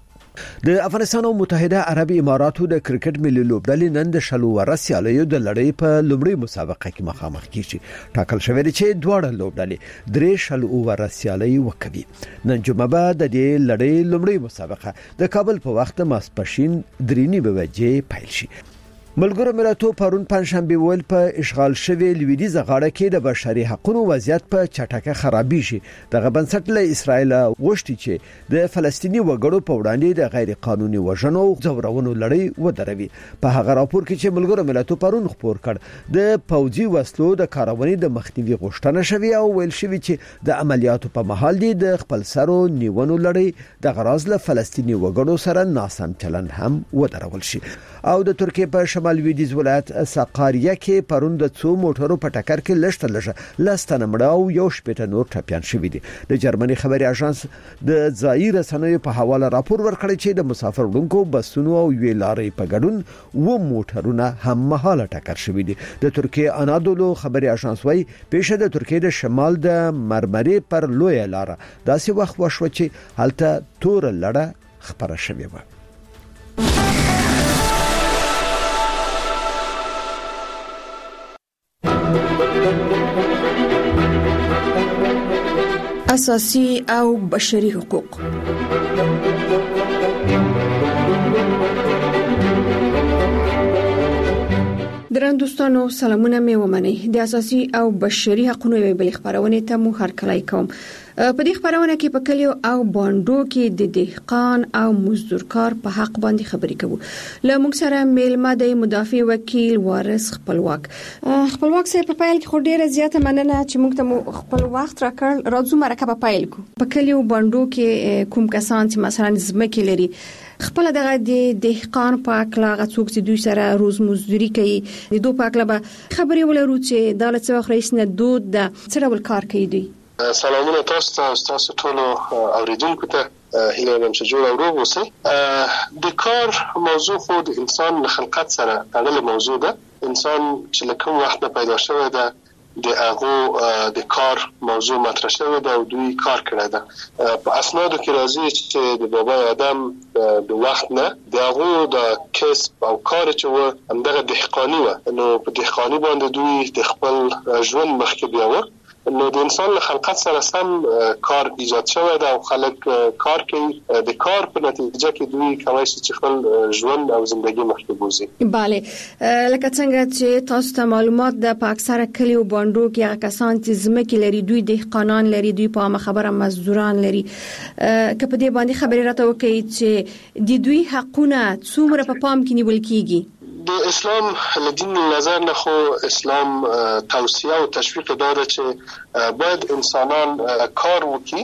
د افغانستان او متحده عرب اماراتو د کرکټ ملي لوبډلې نن د شلو ورسیالیو د لړۍ په لومړۍ مسابقه کې مخامخ کیږي. ټاکل شوی دی چې دواړه لوبډلې درې شلو ورسیالۍ وکوي. نن جمعه به د دې لړۍ لومړۍ مسابقه د کابل په وخت ماسپښین درې نیمه بجې پیل شي. ملګرو ملتونو پرون پنځشنبه ویل په اشغال شوی لویدیځه غاړه کې د بشري حقوقو وضعیت په چټکه خرابې شي. دغه بنسټ له اسرایل غوښتي چې د فلسطینی وګړو په وړاندې د غیر قانوني وژنو او زورونو لړۍ ودروي. په هغه راپور کې چې ملګرو ملتونو پرون خبر کړ د پوځي وسلو د کارونې د مخنیوي غوښتنه شوی او ویل شوی چې د عملیاتو په محل دي د خپل سرو نیونو لړۍ د غراز له فلسطینی وګړو سره ناسم چلند هم ودرول شي. او د ترکیه په شمال لویدیځ ولایت سقاریه کې پرون د څو موټرو په ټکر کې لشته لشه لاستنه مړ او یو شپږ نور ټپيان شوی دي. د جرمني خبري اژانس د ظاهر رسنیو په حواله راپور ورکړی چې د مسافر وړونکو بسونو او ویلارې په ګډون و موټرونه هم مهاله ټکر شوی دي. د ترکیه انادولو خبري اژانس وايي پیښه د ترکیه د شمال د مرمرې پر لوی لار داسې وخت وشو چې هلته تور لړه خبره شوی و. اساسي او بشري حقوق. درندوستانو سلامونه مې ومنئ. د اساسي او بشري حقوقو بل خبرونه ته مو هرکلی کوم. په دې خبرونه کې په کلیو او باندو کې د دهقان او مزدورکار په حق باندې خبرې کوو. له موږ سره میلمه د مدافع وکیل وارث خپلواک. خپلواک سره په پایل کې خو ډیره زیاته مننه چې موږ ته خپل وخت راکړ. راځو مرکه په پایل کو. په کلیو باندو کې کوم کسان چې مثلا ځمکې لري خپل دغه د دهقان په اکلا غڅوک چې دوی سره روز مزدوري کوي د دوه په اکلا به خبرې ولرو چې دولت څخه رئیس نه دود د سره ول کار کوي. سلامونه تاسو ته تاسو ټول اوریدونکو ته هیله لرم چې جوړ او روغ اوسئ. د کار موضوع خو د انسان خلقت سره تړلې موضوع ده. انسان چې له کوم وخت پیدا شوی ده د هغه د کار موضوع مطرح شوی ده او دوی کار کړی ده. په اسنادو کې راځي چې د بابا آدم د وخت نه د هغه د کسب او کار چې و همدغه دهقاني و. نو په دهقاني باندې دوی د خپل ژوند مخکې بیاوه. نو د انسان له خلقت سره سم کار ایجاد شوی دا او خلک کار کوي. د کار په نتیجه کې دوی کوي چې خپل ژوند او ژوندۍ مخکې بوزي. bale لکه څنګه چې تاسو ته معلومات د اکثره کلیو باندو کې هغه کسان چې ځمکې لري دوی دهقانان لري دوی په عامه خبره مزدوران لري. که په دې باندې خبرې راته وکړي چې د دوی حقونه څومره په پام کې نیول کیږي. د اسلام له دین نظر نه خو اسلام توصیه او تشویق داده چې باید انسانان کار وکړي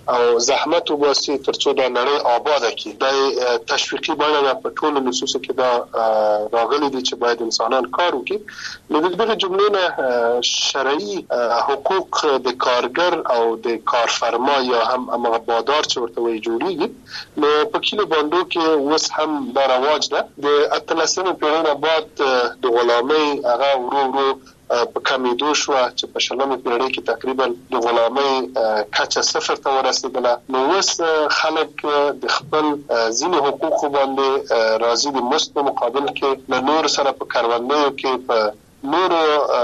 او زحمت وباسي ترڅو د نړۍ آباد کړي. د تشویقي بڼه په ټولو نصوصو کې دا راغلي دي چې باید انسانان کار وکړي. نو دغه جملې نه شرعي حقوق د کارګر او د کارفرما یا هم هغه بادار چې ورته وایي جوړیږي. نو په کلو باندو کې اوس هم دا رواج ده. د اتلسمې پیړۍ نه بعد د غلامۍ هغه ورو ورو په کمیدو شو چې په شلمې پیړۍ کې تقریبا د غلامۍ کچه صفر ته ورسېدله. نو اوس خلک د خپل ځینې حقوقو باندې راضي د مزد په مقابل کې له نور سره په کروندو کې په نورو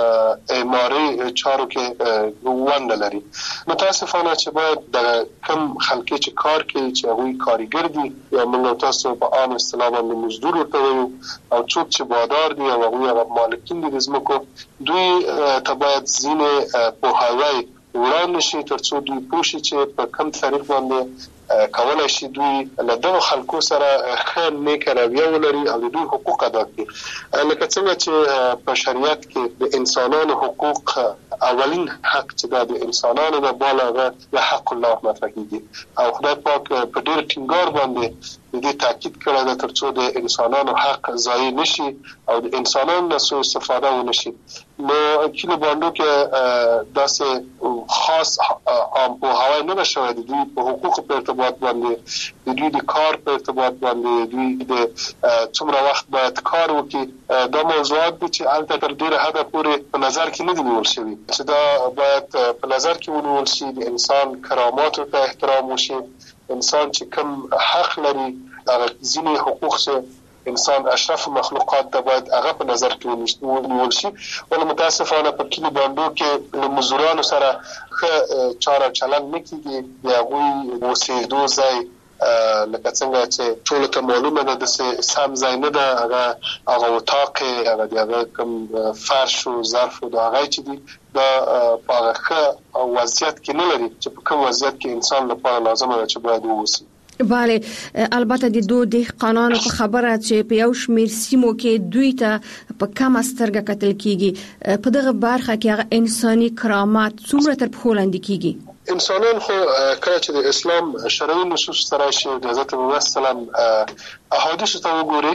اعماري چارو کې ونډه لري. متاسفانه چې باید د کم خلک چې کار کوي چې هغوی کارګر دي یا موږ تاسو په عام اصطلاح باندې مزدور ورته وایو او څوک چې بادار دي او هغوی هغه مالکین دي د ځمکو، دوی ته باید ځینې پوهاوی وړاندې شي ترڅو دوی پوه شي چې په کوم طریق باندې کولای شي دوی له دغو خلکو سره ښه نیکه رویه ولري او د دوی حقوق ادا کړي. لکه څنګه چې په شریعت کې د انسانانو حقوق اولین حق چې دا د انسانانو د بالا د حق الله مطرح کیږي او خدای پاک په ډېر ټینګار باندې د دې تاکید کړی ده ترڅو د انسانانو حق ضایع نشي او د انسانانو نه سوء استفاده ونشي. نو کله باندې کې داسې خاص عام پوهاوی نه شوی د دوی په حقوقو په ارتباط باندې، د دوی د کار په ارتباط باندې، دوی د څومره وخت باید کار وکړي. دا موضوعات دي چې هلته تر ډېره حده پورې په نظر کې نه دي نیول شوي چې دا باید په نظر کې ونیول شي. د انسان کراماتو ته احترام وشي، انسان چې کوم حق لري هغه ځینې حقوق چې انسان اشرف مخلوقات ته باید هغه په نظر کې ونیول شي. ولې متاسفانه په کلي بانډو کې له مزدورانو سره ښه چاره چلند نه کېږي. د هغوی اوسېدو ځای لکه څنګه چې ټولو ته معلومه ده داسې سم ځای نه ده. هغه هغه اتاق یې هغه د هغه کوم فرش و ظرف و د هغه چې دي دا په هغه ښه وضعیت کې نه لري چې په کوم وضعیت کې انسان لپاره لازمه ده چې باید واوسي. بله، البته د دوه دهقانانو په خبره چې په یو شمیر سیمو کې دوی ته په کم سترګه کتل کیږي، په دغه برخه کې هغه انساني کرامت څومره تر پښو لاندې کیږي؟ انسانان خو کله چې د اسلام شرعي نصوص سره شي د حضرت محمد سلام احادیث ته وګوري،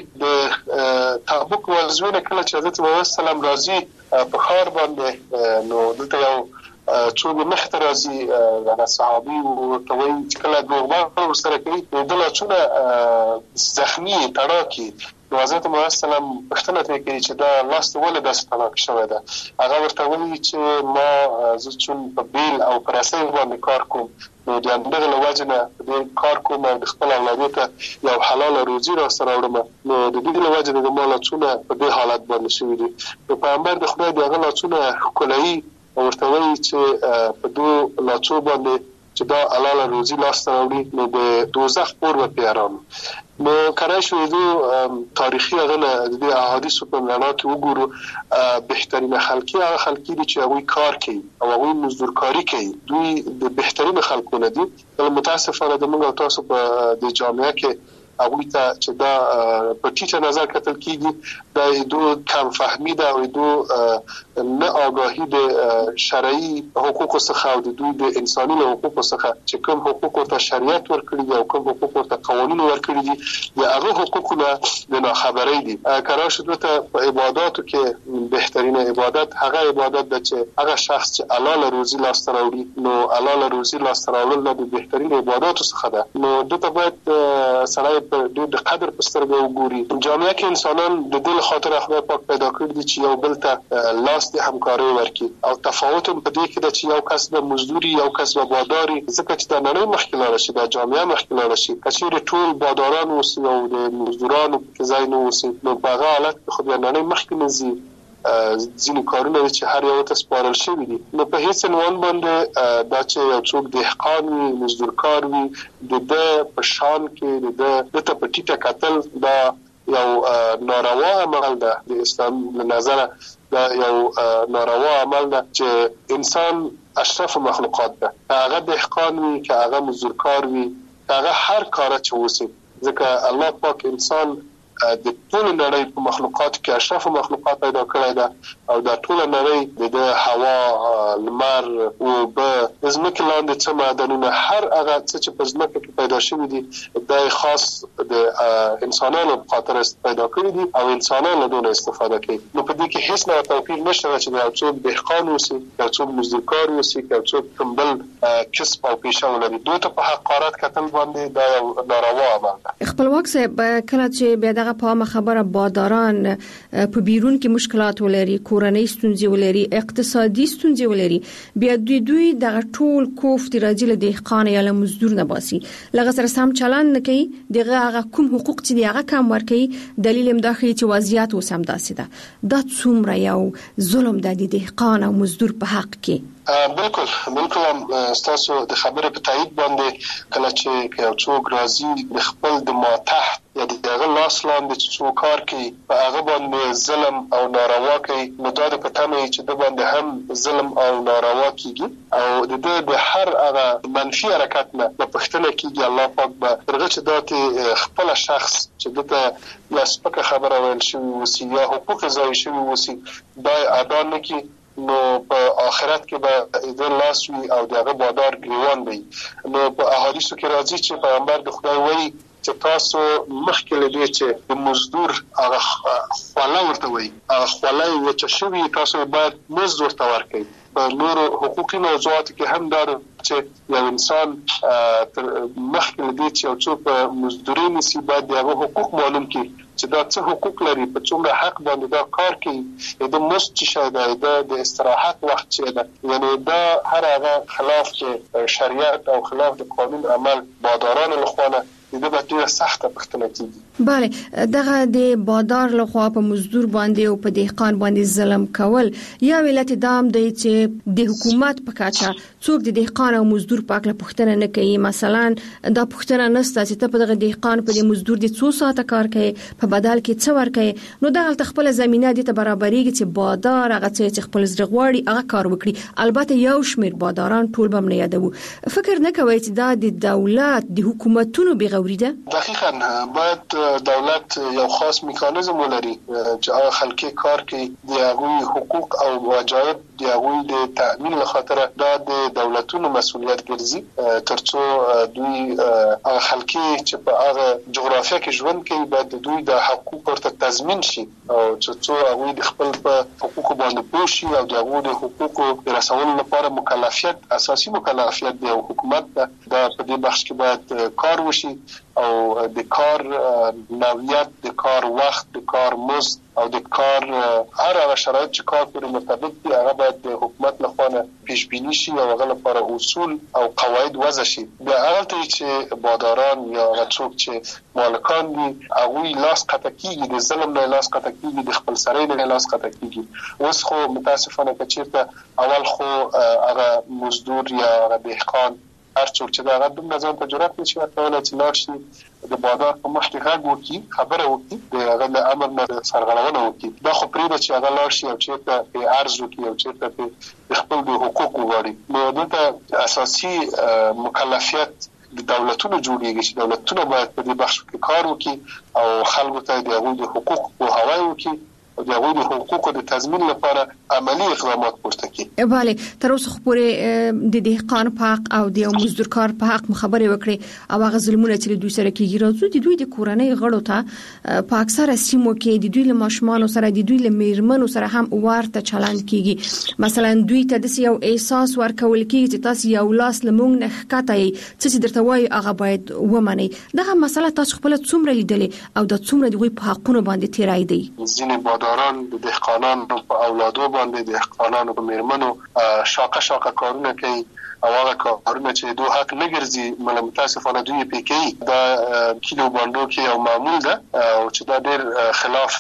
د تبوک غزوه کله چې حضرت محمد سلام راځي په ښار باندې، نو دلته یو څوک مخته راځي هغه صحابي ورته وایي چې کله دوغبار ورسره کوي د لاسونه زخمي تړاکي. نو حضرت محمد سلام پوښتنه ترې کوي چې دا لاس ته ولې داسې تړاک شوی ده؟ هغه ورته وایي چې ما زه چون په بیل او په رسۍ باندې کار کوم، نو د همدغه له وجې نه په دې کار کوم او د خپل اولادو ته یو حلاله روزي راسته راوړم، نو د دې له وجې نه زما لاسونه په دې حالت باندې شوي دي. نو پیغمبر د خدای د هغه لاسونه ښکلوي او ورته وایي چې په دو لاسو باندې چې دا حلاله روزي لاسته راوړي نو د دوزخ اور به پرې ارام. نو کله چې دو تاریخي هغه د دې احادیثو په معنا کې وګورو، بهترین خلقي هغه خلقي دي چې هغوی کار کوي او هغوی مزدورکاري کوي، دوی د بهترین خلکو نه دي. متاسفانه د موږ تاسو په د جامعه کې هغوی ته چې دا په ټیټه نظر کتل کېږي، دا دو کم فهمي ده او دو نه آگاهي د شرعي حقوقو څخه او د دوی د انساني حقوقو څخه چې کوم حقوق ورته شریعت ورکړي دي او کوم حقوق ورته قوانین ورکړي دي د هغه حقوقو نه د ناخبرۍ دي. کله چې ته په عباداتو کې بهترینه عبادت هغه عبادت ده چې هغه شخص چې حلاله روزي لاسته راوړي، نو حلاله روزي لاسته راوړل د بهترین عباداتو څخه ده. نو دته باید سړی په د قدر په سترګه وګوري. جامعه کې انسانان د دې خاطر خدای پاک پیدا کړی دي چې یو بل ته لاس د همکارۍ ورکړي او تفاوت په دې کې د چې یو کس د مزدوري یو کس د باداري، ځکه چې د نړۍ مخکې لاړه شي، د جامعه مخکې لاړه شي. کچېرې ټول باداران اوسي او د مزدورانو په ځای نه اوسي، نو په هغه حالت کې خو د نړۍ مخکې نه ځي. ځینې کارونه چې هر یو ته سپارل شوي دي، نو په هیڅ عنوان باندې دا چې یو څوک دهقان وي، مزدورکار وي، د ده په شان کې د ده دته په ټیټه کتل دا یو ناروا عمل ده. د اسلام له نظره دا یو ناروا عمل ده چې انسان اشرف مخلوقات ده، که هغه دهقان وي، که هغه مزدورکار وي، که هغه هر کاره چې وسي، ځکه الله پاک انسان د ټول نړۍ په مخلوقات کې اشرف مخلوقات پیدا کړی ده او د ټول نړۍ د هوا لمر او به زمکه لاندې څه معدنونه هر هغه څه چې په زمکه کې پیدا شوی دي د خاص د انسانانو په خاطر پیدا کړی دي او انسانانو دونه استفاده کوي. نو په دې کې هیڅ نه توپیر نشته چې د څوک دهقان اوسي د څوک مزدورکار اوسي د څوک کمبل کسب او پیشه ولري. دوی ته په حقارت کتل باندې دا یو ناروا عمل ده. خپلواک صاحب کله چې بیا دغه په خبره باداران په بیرون کې مشکلات ولري، کورنۍ ستونزې ولري، اقتصادي ستونزې ولري، بیا دوی دوی دغه ټول کوفت راځي له دهقان یا له مزدور نه باسي، لږ سره سم چلند نه کوي، دغه هغه کوم حقوق چې دغه کم ورکي، دلیل هم دا ښيي چې وضعیت اوس هم داسې ده. دا څومره یو ظلم د دهقان او مزدور په حق کې. بالکل بالکل تاسو د خبره په تایید باندې کله چې یو څوک راځي د خپل د ماتحت یا دغه لاس لاندې چې څوک کار کوي په هغه باندې ظلم او ناروا کوي، نو دا د پټمه چې د باندې هم ظلم او ناروا کیږي او د دې د هر هغه منفي حرکت نه په پښتنه کېږي. الله پاک به درغه چې دا خپل شخص چې د یا سپکه خبره ویل شي وسی یا حقوق ځای شي وسی دا ادا نه کی، نو په آخرت کې به د لاس وی او دغه بادار ګریوان وي. نو په احادیثو کې راځي چې پیغمبر د خدای وایي چې تاسو مخکې لدی چې د مزدور هغه خواله ورته وایي، هغه خواله وچه شوی تاسو باید مزد ورته ورکړئ. په نورو حقوقي موضوعات کې هم دا چې یو انسان مخکې لدی چې یو څوک په مزدوري نسی باید دغه حقوق معلوم کړي چې دا څه حقوق لري، په څومره حق باندې دا کار کوي، د مزد چې شاید دا د استراحت وخت چې ده، یعنی دا هر هغه خلاف د شریعت او خلاف د قانون عمل بادارانو لخوا د به ډیره سخته پښتنه کیږي. بله، دغه د بادار لخوا په مزدور باندې او په دهقان باندې ظلم کول یا ولایت دام دی چې د حکومت په کاچا څوک د دهقان او مزدور په اړه پښتنه نه کوي. مثلا دا پښتنه نسته چې ته په دغه دهقان په د مزدور د څو ساعته کار کوي، په بدل کې څه ورکوي، نو دغه خپل زمينه دي ته برابرېږي چې بادار هغه چې خپل زړغواړي هغه کار وکړي. البته یو شمیر باداران ټول بم نه یادو. فکر نه کوي چې دا د دولت د حکومتونو بغیر دقیقاً باید دولت یو خاص میکانیزم ولري چې هغه خلکي کار کوي د هغوی حقوق او واجب د هغوی د تأمین لخاطر دا د دولتونو مسؤلیت ګرځي، ترڅو دوی هغه خلکي چې په هغه جغرافیه کې ژوند کوي باید دوی د حقوق ورته تضمین شي او ترڅو هغوی د خپل په حقوق باندې پوه شي او د هغوی د حقوقو رسولو لپاره مکلفیت اساسي مکلفیت دی او حکومت دا په دې بخش کې باید کار وشي او د کار نوعیت، د کار وخت، د کار مزد او د کار هر هغه شرایط چې کار پورې مرتبط دي هغه باید د حکومت لخوا پیش بینی شي او هغه لپاره اصول او قواعد وضع شي. بیا هغه ته چې باداران یا څوک چې مالکان دي هغوی لاس قطع کیږي، د ظلم نه لاس قطع کیږي، د خپل سرای نه لاس قطع کیږي. اوس خو متاسفانه که چیرته اول خو هغه مزدور یا هغه دهقان هر څوک چې دا غوډم نه ځان ته جرأت نشي ورکولای چې لاړ شي د بادار په مخ کې غږ وکړي، خبره وکړي، د هغه د امر نه سرغړونه وکړي. دا خو پرېږده چې هغه لاړ شي او چېرته پرې عرض وکړي او چېرته پرې د خپل د حقوق وغواړي. نو دلته اساسي مکلفیت د دولتونو جوړیږي چې دولتونه باید په دې بخش کې کار وکړي او خلکو ته د هغوی د حقوق پوهاوی وکړي او د هغوی د حقوقو د تضمین لپاره عملی اقدامات پورته کړي. بله، تر اوسه خو پورې د دهقان په حق او د مزدور کار په حق خبرې وکړي او هغه ظلمونه چې دوی سره کېږي راځو د دوی د کورنۍ غړو ته په اکثره سیمو کې د دوی له ماشومان سره د دوی له میرمنو سره هم ورته چلند کېږي. مثلا دوی ته د یو احساس ورکول کېږي چې تاسو یو لاس لمونږ نه ښکته یې، چې درته وایي هغه باید ومنئ. دغه مسله تاسو خپل څومره لیدلې او د څومره د دوی په حقونو باندې تیرای دی؟ ځینې داران د دهقانانو په اولادو باندې د دهقانانو په میرمنو شاقه شاقه کارونه کوي او هغه کارونه چې دوی حق نه ګرځي مله متاسفانه دوی پې کوي. دا کیلو باندو کې یو معمول ده او چې دا ډېر خلاف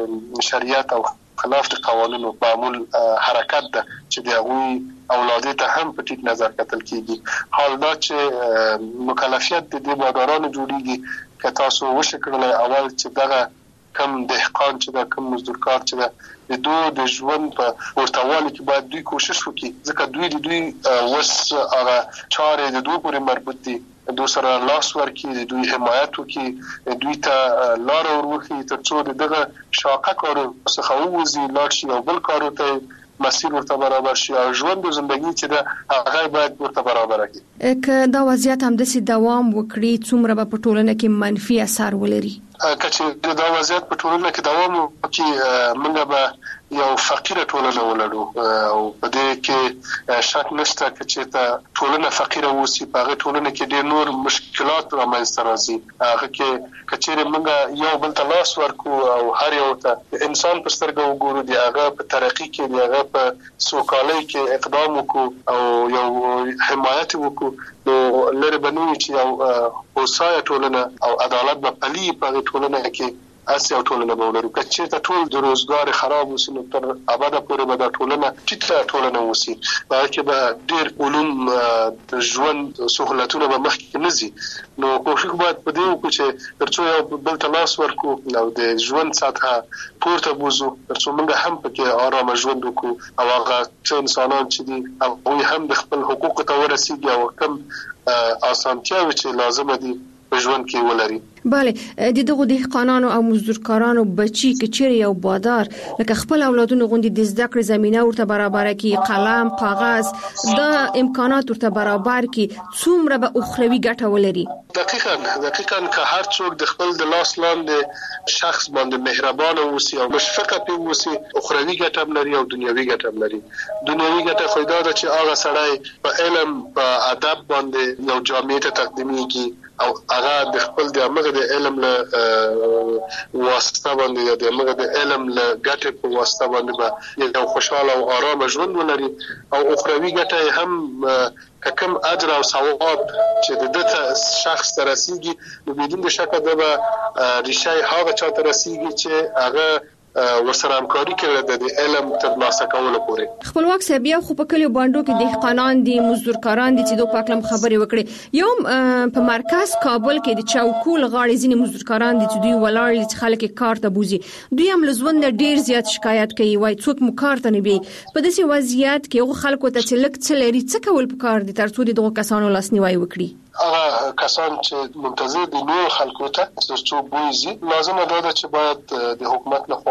د شریعت او خلاف د قوانینو معمول حرکت ده چې د هغوی اولادې ته هم په ټیټ نظر کتل کیږي. حال دا چې مکلفیت د دې بادارانو جوړیږي که تاسو وشي کړلی اول چې دغه کم دهقان چې دا کم مزدورکار چې دا د دوی د ژوند په ورتوالي کې باید دوی کوشش وکړي، ځکه دوی د دوی وس هغه چارې د دوی پورې مربوط دي دوی سره لاس ورکړي، دوی حمایت وکړي، دوی ته لار ورکړي ترڅو دغه شاقه کارو څخه ووځي، لاړ شي او بل کارو ته مسیر ورته برابر شي او ژوند او زندگی چې د هغه باید ورته برابر کړي. که دا وضعیت هم داسې دوام وکړي څومره به په ټولنه کې منفي اثر ولري؟ که دا وضعیت په ټولنه کې دوام وکړي موږ به یو فقیره ټولنه ولرو او په دې کې شک نشته چې ته ټولنه فقیره وسی په هغه ټولنه کې ډېر نور مشکلات رامنځته راځي. هغه کې کچېره موږ یو بل ته لاس ورکو او هر یو ته انسان په سترګه وګورو، دی هغه په ترقی کې، دی هغه په سوکالۍ کې اقدام وکړو او یو حمایت وکړو، نو لری بنوي چې یو هوسایه ټولنه او عدالت به پلي په ټولنه کې اسی او ټولنه به ولرو. که چېرته ټول د روزګار خراب وسی نو تر ابده پورې به دا ټولنه ټیټه ټولنه وسی، دا کې به ډېر علوم د ژوند سہولتونه به مخکې نه ځي. نو کوشش باید په دې وکړو چې ترڅو یو بل ته لاس ورکړو او د ژوند سطحه پورته بوزو، ترڅو موږ هم پکې آرام ژوند وکړو او هغه څو انسانان چې دي هغوی هم د خپل حقوقو ته ورسیږي او کوم اسانتیاوې چې لازمه دي په ژوند کې ولري. بله، د دغو دهقانانو او مزدورکارانو بچي که چیرې یو بادار لکه خپل اولادونو غوندې د زده کړې زمینه ورته برابر کړي، قلم، کاغذ، دا امکانات ورته برابر کړي، څومره به اخروي ګټه ولري؟ دقیقاً دقیقاً که هر څوک د خپل د لاس لاندې شخص باندې مهربان اوسي او مشفقه پی اوسي، اخروي ګټه هم لري او دنیوي ګټه هم لري. دنیوي ګټه خو دا ده چې هغه سړی په علم په ادب باندې یو جامعه ته تقدیمیږي او هغه د خپل د هغه د علم له واسطه باندې د هغه د علم له ګټې په واسطه باندې به یو خوشاله او آرام ژوند ولري او اخروی ګټه هم کوم اجر او ثواب چې د دغه شخص ته رسیږي نو بدون شک دا به ریشه هغه چا ته رسیږي چې هغه ورسره همکاري کوي د علم ترلاسه کولو پورې. خپلواک صاحب یو خو په کلیو باندې کې دهقانان دي، مزدورکاران دي چې دوه پاکلم خبرې وکړي، یو په مرکز کابل کې د چوکول غاړې ځینې مزدورکاران دي چې دوی ولاړ چې خلک کار ته بوزي، دوی هم لزوند ډیر زیات شکایت کوي، وای څوک مو کار ته نه بي. په داسې وضعیت کې یو خلکو ته چې لک څه لري څه کول پکار دي ترڅو دغه کسانو لاسنیوي وکړي؟ هغه کسان چې منتظر دي نور خلکو ته ترڅو بوزي، لازمه ده چې باید د حکومت لخوا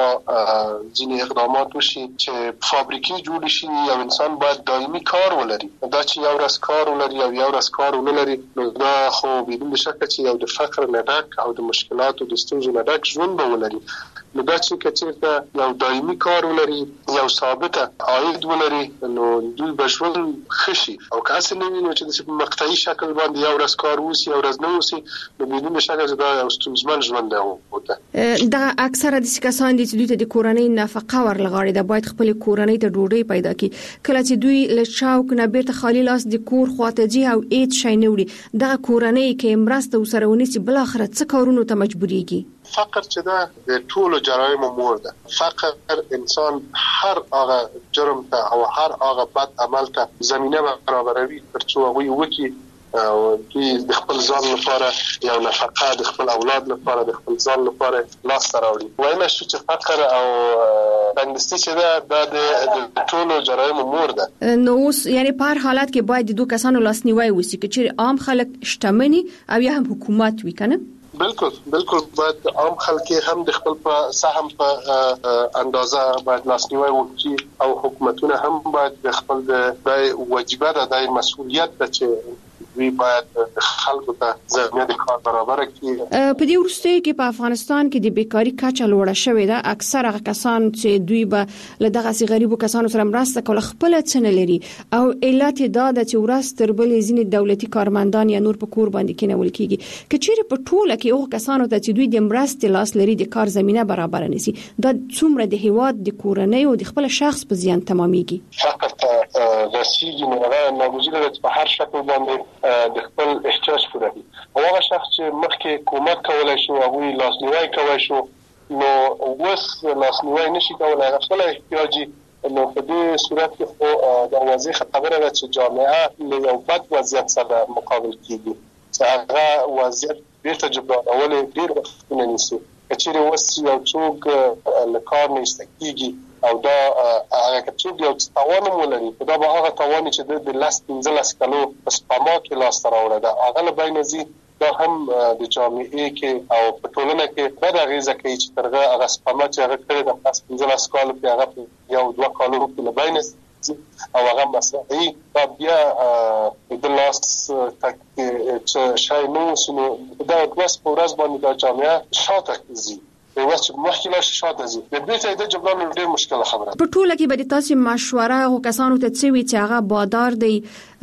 ځینې اقدامات وشي چې فابریکې جوړ شي او انسان باید دایمي کار ولري. دا چې یو ورځ کار ولري او یو ورځ کار ولري نو دا خو بدون شک چې یو د فقر نه ډک او د مشکلاتو د ستونزو نه ډک ژوند به ولري. نو دا چې کچېرته یو دایمي کار ولري، یو ثابته عاید ولري، نو دوی به ژوند خشي او کاسه نه ویني چې په مقطعي شکل باندې یو ورځ کار وسی یو ورځ نه وسی، نو بدون شک چې دا یو ستونزمن ژوند دی. دا اکثره د کسان دي چې دوی ته د کورنۍ نفقه ورلغاړي، دا باید خپل کورنۍ ته ډوډۍ پیدا کړي. کله چې دوی له چاوک نه بیرته خالی لاس د کور خواته جي او هیڅ شي نه وړي، دا کورنۍ کې مرسته وسره ونیسي، بل اخر څه کارونو ته مجبوريږي. فقر چې دا د ټولو جرایمو مور ده. فقر انسان هر هغه جرم ته او هر هغه بد عمل ته زمينه برابروي ترڅو هغه وکي او دوی د خپل ځان لپاره یو نفقه د خپل اولاد لپاره د خپل ځان لپاره لاس راوړي. وایي شو چې فقر او تنګستي چې دا د ټولو جرایمو مور ده. نو اوس یعنی په هر حالت کې باید د دوه کسانو لاسنیوي وشي چې عام خلک شتمني او یا هم حکومت وي کنه. بالکل بالکل باید عام خلک هم د خپل په سهم په اندازه باید لاسنیوي وکړي او حکومتونه هم باید د خپل د واجبات د مسؤلیت د چې وی باید خلکو ته زمینه د کار برابر کړي. په دې وروستیو کې په افغانستان کې د بیکاری کچه لوړه شوې ده. اکثر هغه کسان چې دوی به له دغه سي غریبو کسانو سره مرسته کوله خپل څنګه لري او علت دا د چې ورځ تر بلې ځینې دولتي کارمندان یا نور په کور باندې کېنول کیږي. کچېره په ټوله کې هغه کسانو ته چې دوی د مرستې لاس لري د کار زمينه برابر نشي، دا څومره د هیواد د کورنۍ او د خپل شخص په زیان تمامېږي. فقط رسیدي نو هغه ناګزیره ده په هر شکل باندې د خپل احتیاج پوره کړي. هغه شخص چې مخکې کومک کولای شو هغه لاسنیوي کوي شو نو اوس لاسنیوي نشي کولای خپل احتیاجي، نو په دې صورت کې خو د واضح خبره ده چې جامعه له یو بد وضعیت سره مقابل کیږي چې هغه وضعیت بیرته جبرانول ډیر وخت نه نیسي. کچېره اوس یو څوک له کار نه استکیږي او دا هغه کڅوګ یو تاوان ولري دا به هغه تاوان چې د لاس پنځلس کلو په سپما کې لاس راوړل دا هغه له بینځي دا هم د جامعې کې او په ټولنه کې بد اغیزه کوي چې ترغه هغه سپما چې هغه کړی د لاس پنځلس کلو کې هغه یو دوه کلو کې له بینځي او هغه مسئله دا بیا د لاس تک چې شای نو سنو دا کوس په ورځ باندې د جامعه شاته زی واسه مخکله شاته زی د دې ته د جبران ډېر مشکله خبره په ټوله کې به تاسو مشوره او کسانو ته څوي چې هغه بادار دی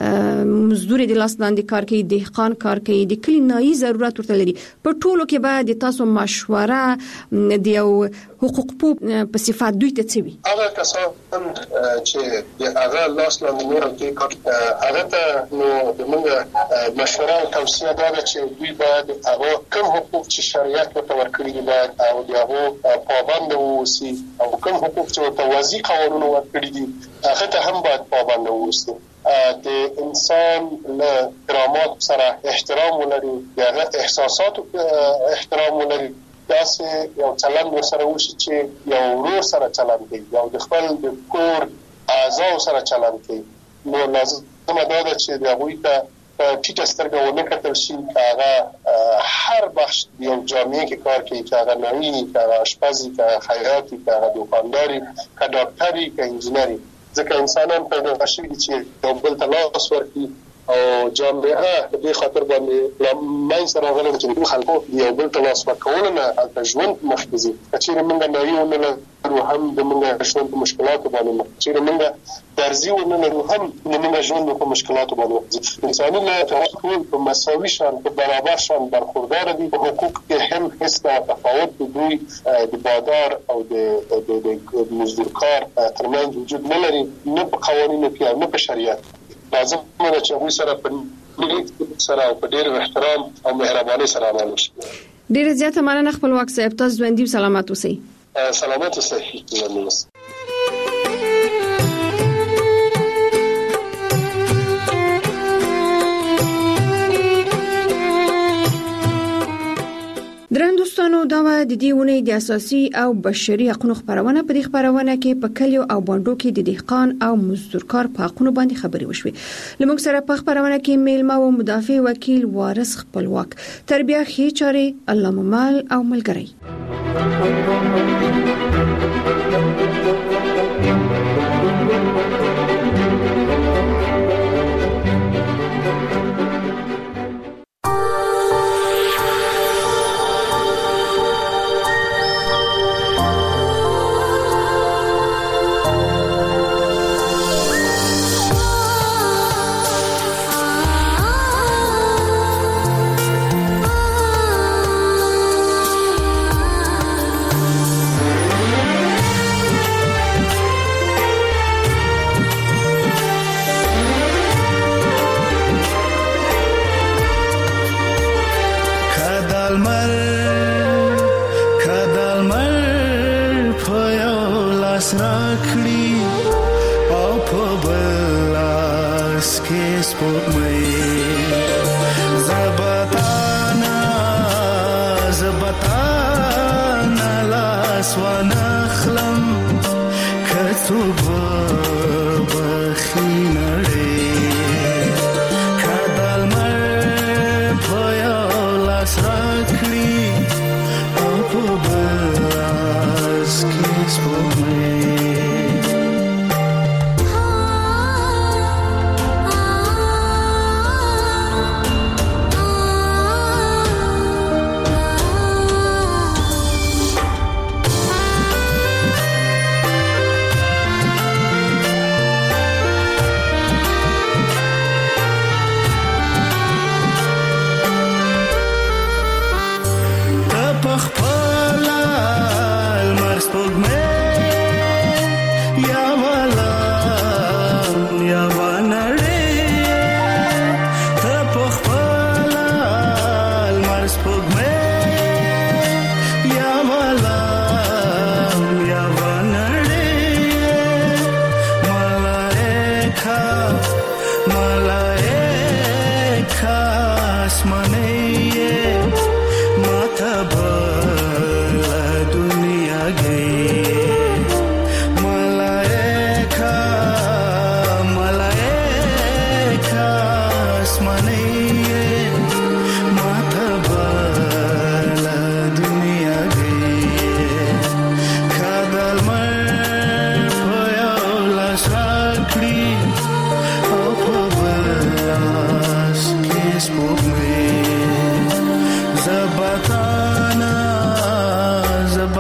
مزدور د لاس لاندې کار کوي دهقان کار کوي د کلینایي ضرورت ورته لري په ټولو کې به د تاسو مشوره د یو حقوق په صفات دوی ته څوي هغه کسان چې د هغه لاس لاندې کوي کار هغه ته نو د موږ مشوره او توصيه دا چې دوی باید هغه کوم حقوق چې شریعت ورته ورکړي باید او دغه پابند اوسي او کوم حقوق چې توازی قانون ورکړي دي هغه ته هم باید پابند اوسي د انسان له کرامات سره احترام ولري دغه احساسات احترام ولري داسې یو چلند سره وشي چې یو ورور سره چلند کوي یو د خپل د کور اعضاء سره چلند کوي نو لازم دا ده چې دغه ته ټیټه سترګه ونه کتل شي هغه هر بخش یو جامعه کې کار کوي چې هغه نوی که آشپزي که خیاطي که دکانداري که ډاکټري که انجینري ځکه انسانان په دغه شي چې یو بل ته لاس ورکړي او جامعه د دې خاطر باندې مې سره غوښتل چې د خلکو یو بل ته لاس ورکول نه د ژوند مخکزي چې موږ نه یو نه لرو هم د موږ ژوند مشکلات باندې چې موږ درځي و نه لرو هم د موږ ژوند په مشکلات باندې انساني له ټول په مساوي شان په برابر شان برخوردار دي په حقوق کې هم هیڅ تفاوت دوی د بادار او د د مزدور کار ترمنځ وجود نه لري نه په قوانینو کې نه په شریعت لازم نه چې موږ سره په نیت سره او په ډېر احترام او مهرباني سره عمل وشي ډېر زیاته مننه خپلواک صاحب تاسو ژوندۍ سلامات اوسئ سلامات اوسئ درن دوستانو دا د دې ونې د اساسي او بشري حقوقو خبرونه په دې خبرونه کې په کلیو او باندو کې د دهقان او مزدور کار په حقوقو باندې خبري وشوي لمونږ سره په خبرونه کې میلمه او مدافع وکیل وارث خپلواک تربیه خې چاري علامه مال او ملګری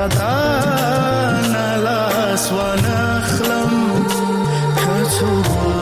زبتا نلاس ونخلم کڅو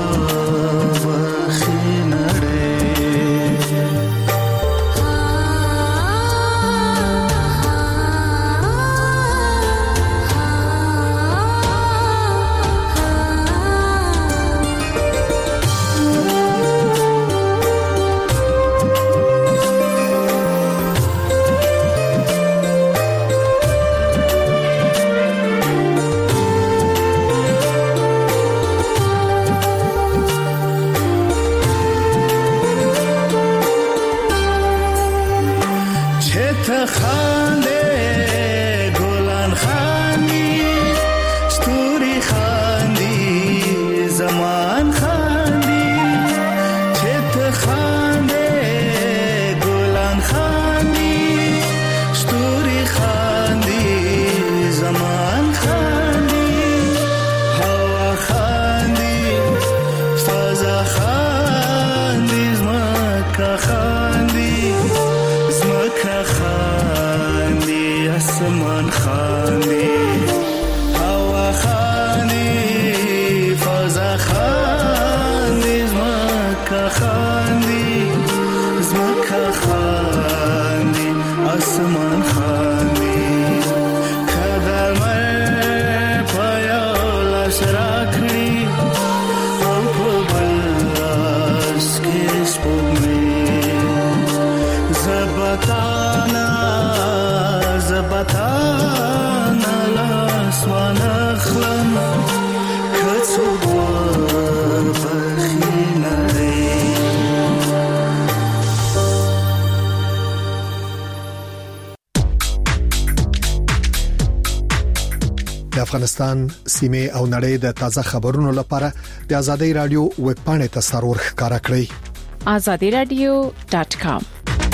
افغانستان سیمه او نړۍ د تازه خبرونو لپاره د ازادي رادیو ویب پاڼې ته سرور ښکارا کړئ azadi radio dot com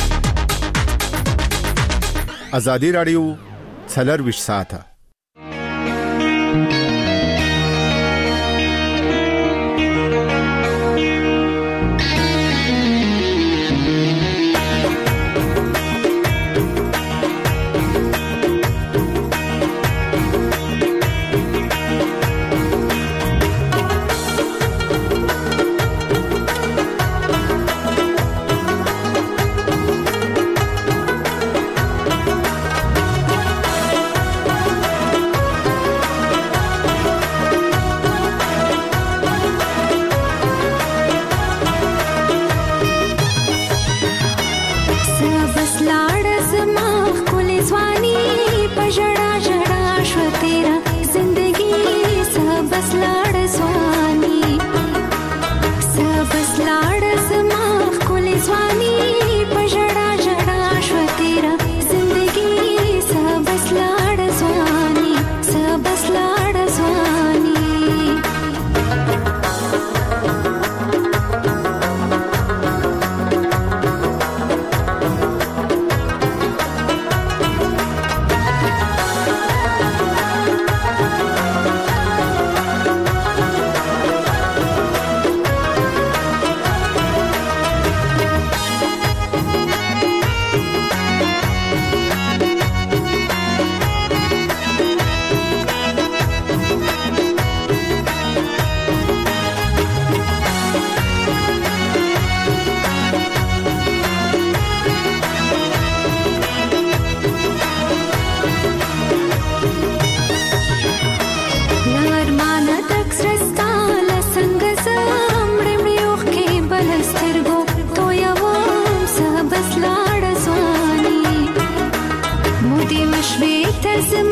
ازادي رادیو څلور ساعته There's